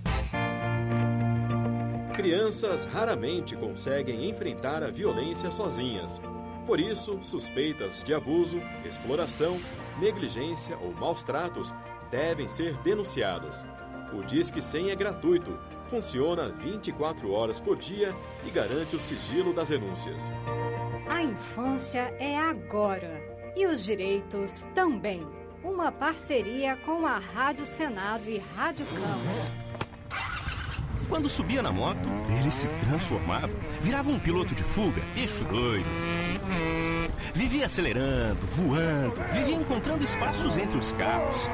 Crianças raramente conseguem enfrentar a violência sozinhas. Por isso, suspeitas de abuso, exploração, negligência ou maus tratos devem ser denunciadas. O Disque 100 é gratuito, funciona 24 horas por dia e garante o sigilo das denúncias.
A infância é agora e os direitos também. Uma parceria com a Rádio Senado e Rádio Câmara.
Quando subia na moto, ele se transformava, virava um piloto de fuga, eixo doido. Vivia acelerando, voando, vivia encontrando espaços entre os carros.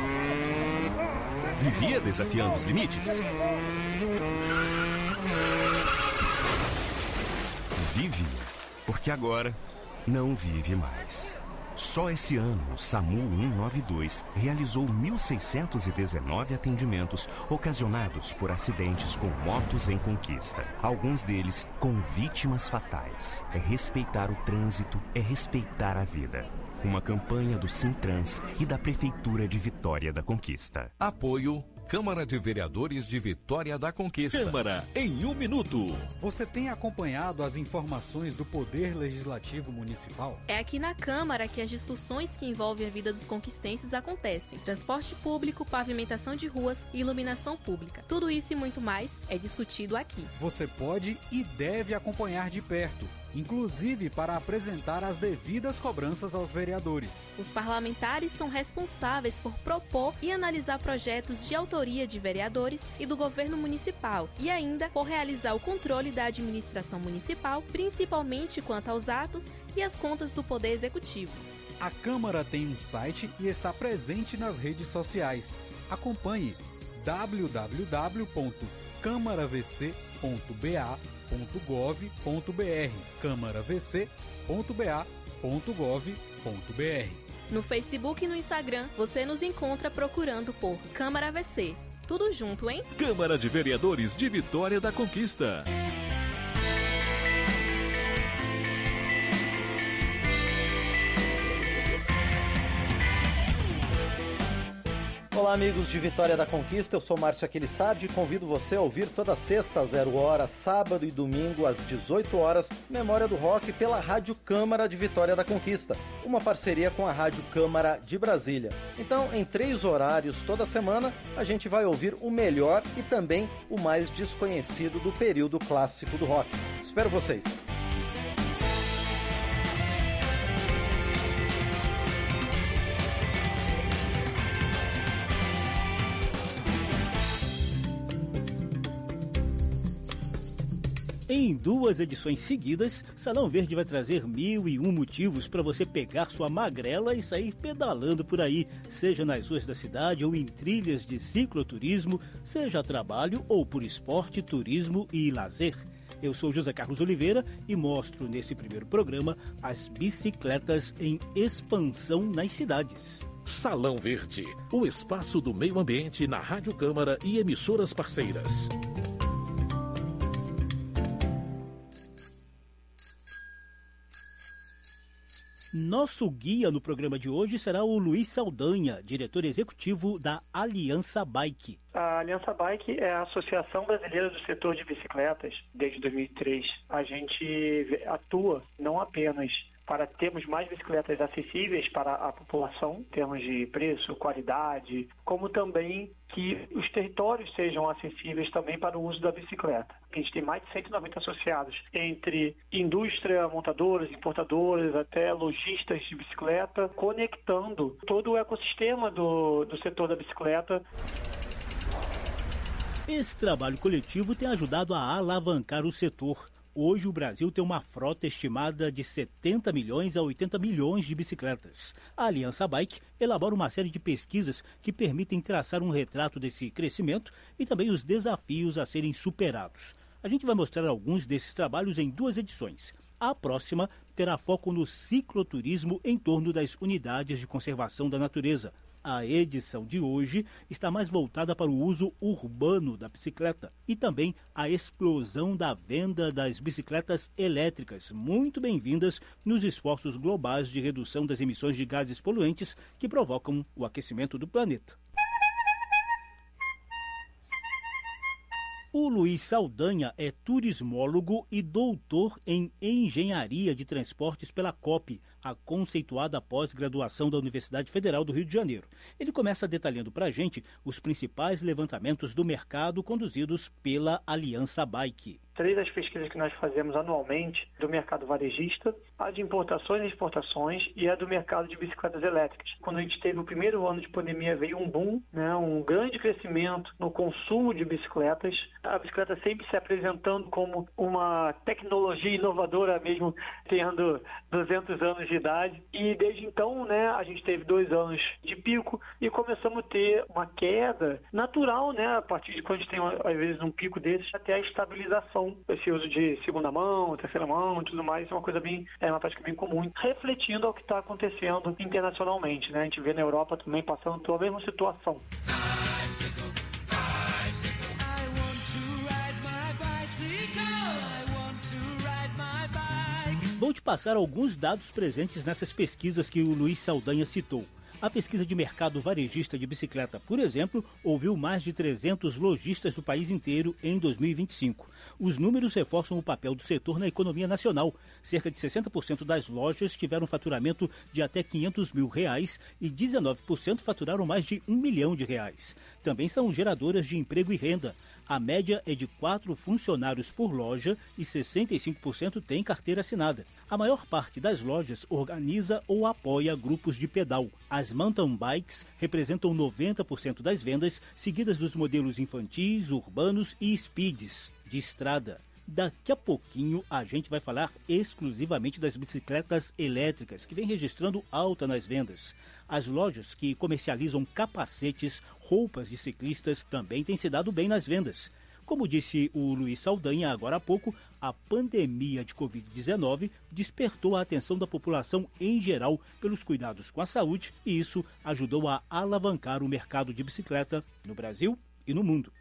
Vivia desafiando os limites.
Vive, porque agora não vive mais. Só esse ano, o SAMU 192 realizou 1.619 atendimentos ocasionados por acidentes com motos em conquista. Alguns deles com vítimas fatais. É respeitar o trânsito, é respeitar a vida. Uma campanha do Sintrans e da Prefeitura de Vitória da Conquista.
Apoio Câmara de Vereadores de Vitória da Conquista.
Câmara em 1 minuto. Você tem acompanhado as informações do Poder Legislativo Municipal?
É aqui na Câmara que as discussões que envolvem a vida dos conquistenses acontecem. Transporte público, pavimentação de ruas e iluminação pública. Tudo isso e muito mais é discutido aqui.
Você pode e deve acompanhar de perto, inclusive para apresentar as devidas cobranças aos vereadores.
Os parlamentares são responsáveis por propor e analisar projetos de autoria de vereadores e do governo municipal e ainda por realizar o controle da administração municipal, principalmente quanto aos atos e as contas do Poder Executivo.
A Câmara tem um site e está presente nas redes sociais. Acompanhe www.câmaravc.ba.gov.br câmaravc.ba.gov.br.
No Facebook e no Instagram, você nos encontra procurando por Câmara VC. Tudo junto, hein?
Câmara de Vereadores de Vitória da Conquista.
Olá, amigos de Vitória da Conquista, eu sou Márcio Aquilissardi e convido você a ouvir toda sexta às 0 horas, sábado e domingo às 18 horas, Memória do Rock pela Rádio Câmara de Vitória da Conquista, uma parceria com a Rádio Câmara de Brasília. Então, em 3 horários toda semana, a gente vai ouvir o melhor e também o mais desconhecido do período clássico do rock. Espero vocês!
Em 2 edições seguidas, Salão Verde vai trazer 1001 motivos para você pegar sua magrela e sair pedalando por aí, seja nas ruas da cidade ou em trilhas de cicloturismo, seja a trabalho ou por esporte, turismo e lazer. Eu sou José Carlos Oliveira e mostro nesse primeiro programa as bicicletas em expansão nas cidades.
Salão Verde, o espaço do meio ambiente na Rádio Câmara e emissoras parceiras.
Nosso guia no programa de hoje será o Luiz Saldanha, diretor executivo da Aliança Bike.
A Aliança Bike é a Associação Brasileira do Setor de Bicicletas desde 2003. A gente atua não apenas para termos mais bicicletas acessíveis para a população, em termos de preço, qualidade, como também que os territórios sejam acessíveis também para o uso da bicicleta. A gente tem mais de 190 associados, entre indústria, montadoras, importadoras, até lojistas de bicicleta, conectando todo o ecossistema do setor da bicicleta.
Esse trabalho coletivo tem ajudado a alavancar o setor. Hoje o Brasil tem uma frota estimada de 70 milhões a 80 milhões de bicicletas. A Aliança Bike elabora uma série de pesquisas que permitem traçar um retrato desse crescimento e também os desafios a serem superados. A gente vai mostrar alguns desses trabalhos em 2 edições. A próxima terá foco no cicloturismo em torno das unidades de conservação da natureza. A edição de hoje está mais voltada para o uso urbano da bicicleta e também a explosão da venda das bicicletas elétricas, muito bem-vindas nos esforços globais de redução das emissões de gases poluentes que provocam o aquecimento do planeta. O Luiz Saldanha é turismólogo e doutor em Engenharia de Transportes pela COP, a conceituada pós-graduação da Universidade Federal do Rio de Janeiro. Ele começa detalhando para a gente os principais levantamentos do mercado conduzidos pela Aliança Bike.
3 das pesquisas que nós fazemos anualmente do mercado varejista, a de importações e exportações e a do mercado de bicicletas elétricas. Quando a gente teve o primeiro ano de pandemia, veio um boom, um grande crescimento no consumo de bicicletas. A bicicleta sempre se apresentando como uma tecnologia inovadora, mesmo tendo 200 anos de idade. E desde então, a gente teve 2 anos de pico e começamos a ter uma queda natural, a partir de quando a gente tem, às vezes, um pico desses, até a estabilização. Esse uso de segunda mão, terceira mão e tudo mais é uma coisa uma prática bem comum, refletindo ao que está acontecendo internacionalmente. A gente vê na Europa também passando pela mesma situação.
Vou te passar alguns dados presentes nessas pesquisas que o Luiz Saldanha citou. A pesquisa de mercado varejista de bicicleta, por exemplo, ouviu mais de 300 lojistas do país inteiro em 2025. Os números reforçam o papel do setor na economia nacional. Cerca de 60% das lojas tiveram faturamento de até R$500 mil e 19% faturaram mais de R$1 milhão. Também são geradoras de emprego e renda. A média é de 4 funcionários por loja e 65% tem carteira assinada. A maior parte das lojas organiza ou apoia grupos de pedal. As mountain bikes representam 90% das vendas, seguidas dos modelos infantis, urbanos e speeds, de estrada. Daqui a pouquinho a gente vai falar exclusivamente das bicicletas elétricas, que vem registrando alta nas vendas. As lojas que comercializam capacetes, roupas de ciclistas também têm se dado bem nas vendas. Como disse o Luiz Saldanha agora há pouco, a pandemia de Covid-19 despertou a atenção da população em geral pelos cuidados com a saúde e isso ajudou a alavancar o mercado de bicicleta no Brasil e no mundo.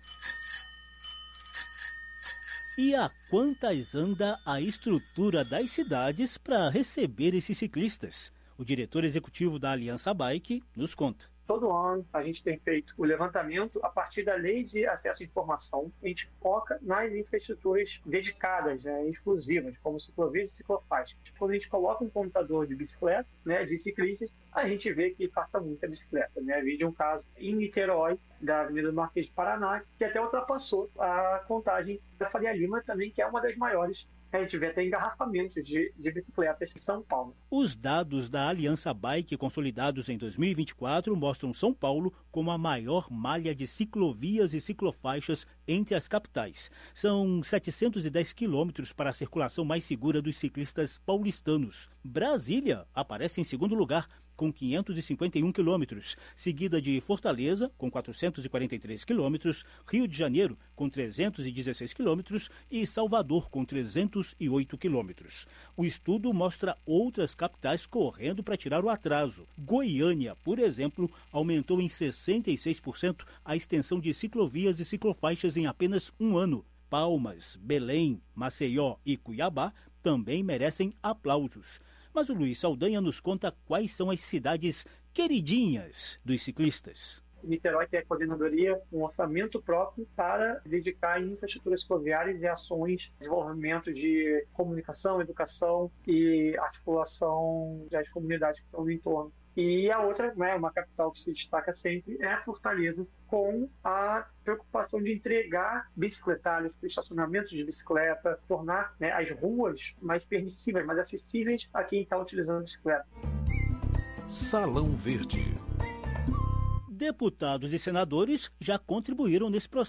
E a quantas anda a estrutura das cidades para receber esses ciclistas? O diretor executivo da Aliança Bike nos conta.
Todo ano a gente tem feito o levantamento a partir da Lei de Acesso à Informação. A gente foca nas infraestruturas dedicadas, exclusivas, como ciclovias e ciclofaixas. Quando a gente coloca um computador de bicicleta, de ciclistas, a gente vê que passa muita bicicleta. Vi um caso em Niterói, da Avenida do Marquês de Paraná, que até ultrapassou a contagem da Faria Lima também, que é uma das maiores. A gente vê até engarrafamentos de bicicletas em São Paulo.
Os dados da Aliança Bike consolidados em 2024 mostram São Paulo como a maior malha de ciclovias e ciclofaixas entre as capitais. São 710 quilômetros para a circulação mais segura dos ciclistas paulistanos. Brasília aparece em segundo lugar, com 551 quilômetros, seguida de Fortaleza, com 443 quilômetros, Rio de Janeiro, com 316 quilômetros e Salvador, com 308 quilômetros. O estudo mostra outras capitais correndo para tirar o atraso. Goiânia, por exemplo, aumentou em 66% a extensão de ciclovias e ciclofaixas em apenas um ano. Palmas, Belém, Maceió e Cuiabá também merecem aplausos. Mas o Luiz Saldanha nos conta quais são as cidades queridinhas dos ciclistas.
Niterói tem a coordenadoria, um orçamento próprio para dedicar em infraestruturas ferroviárias e ações de desenvolvimento de comunicação, educação e articulação das comunidades que estão no entorno. E a outra, né, uma capital que se destaca sempre, é a Fortaleza, com a preocupação de entregar bicicletários, estacionamentos de bicicleta, tornar, né, as ruas mais permissíveis, mais acessíveis a quem está utilizando a bicicleta.
Salão Verde.
Deputados e senadores já contribuíram nesse processo.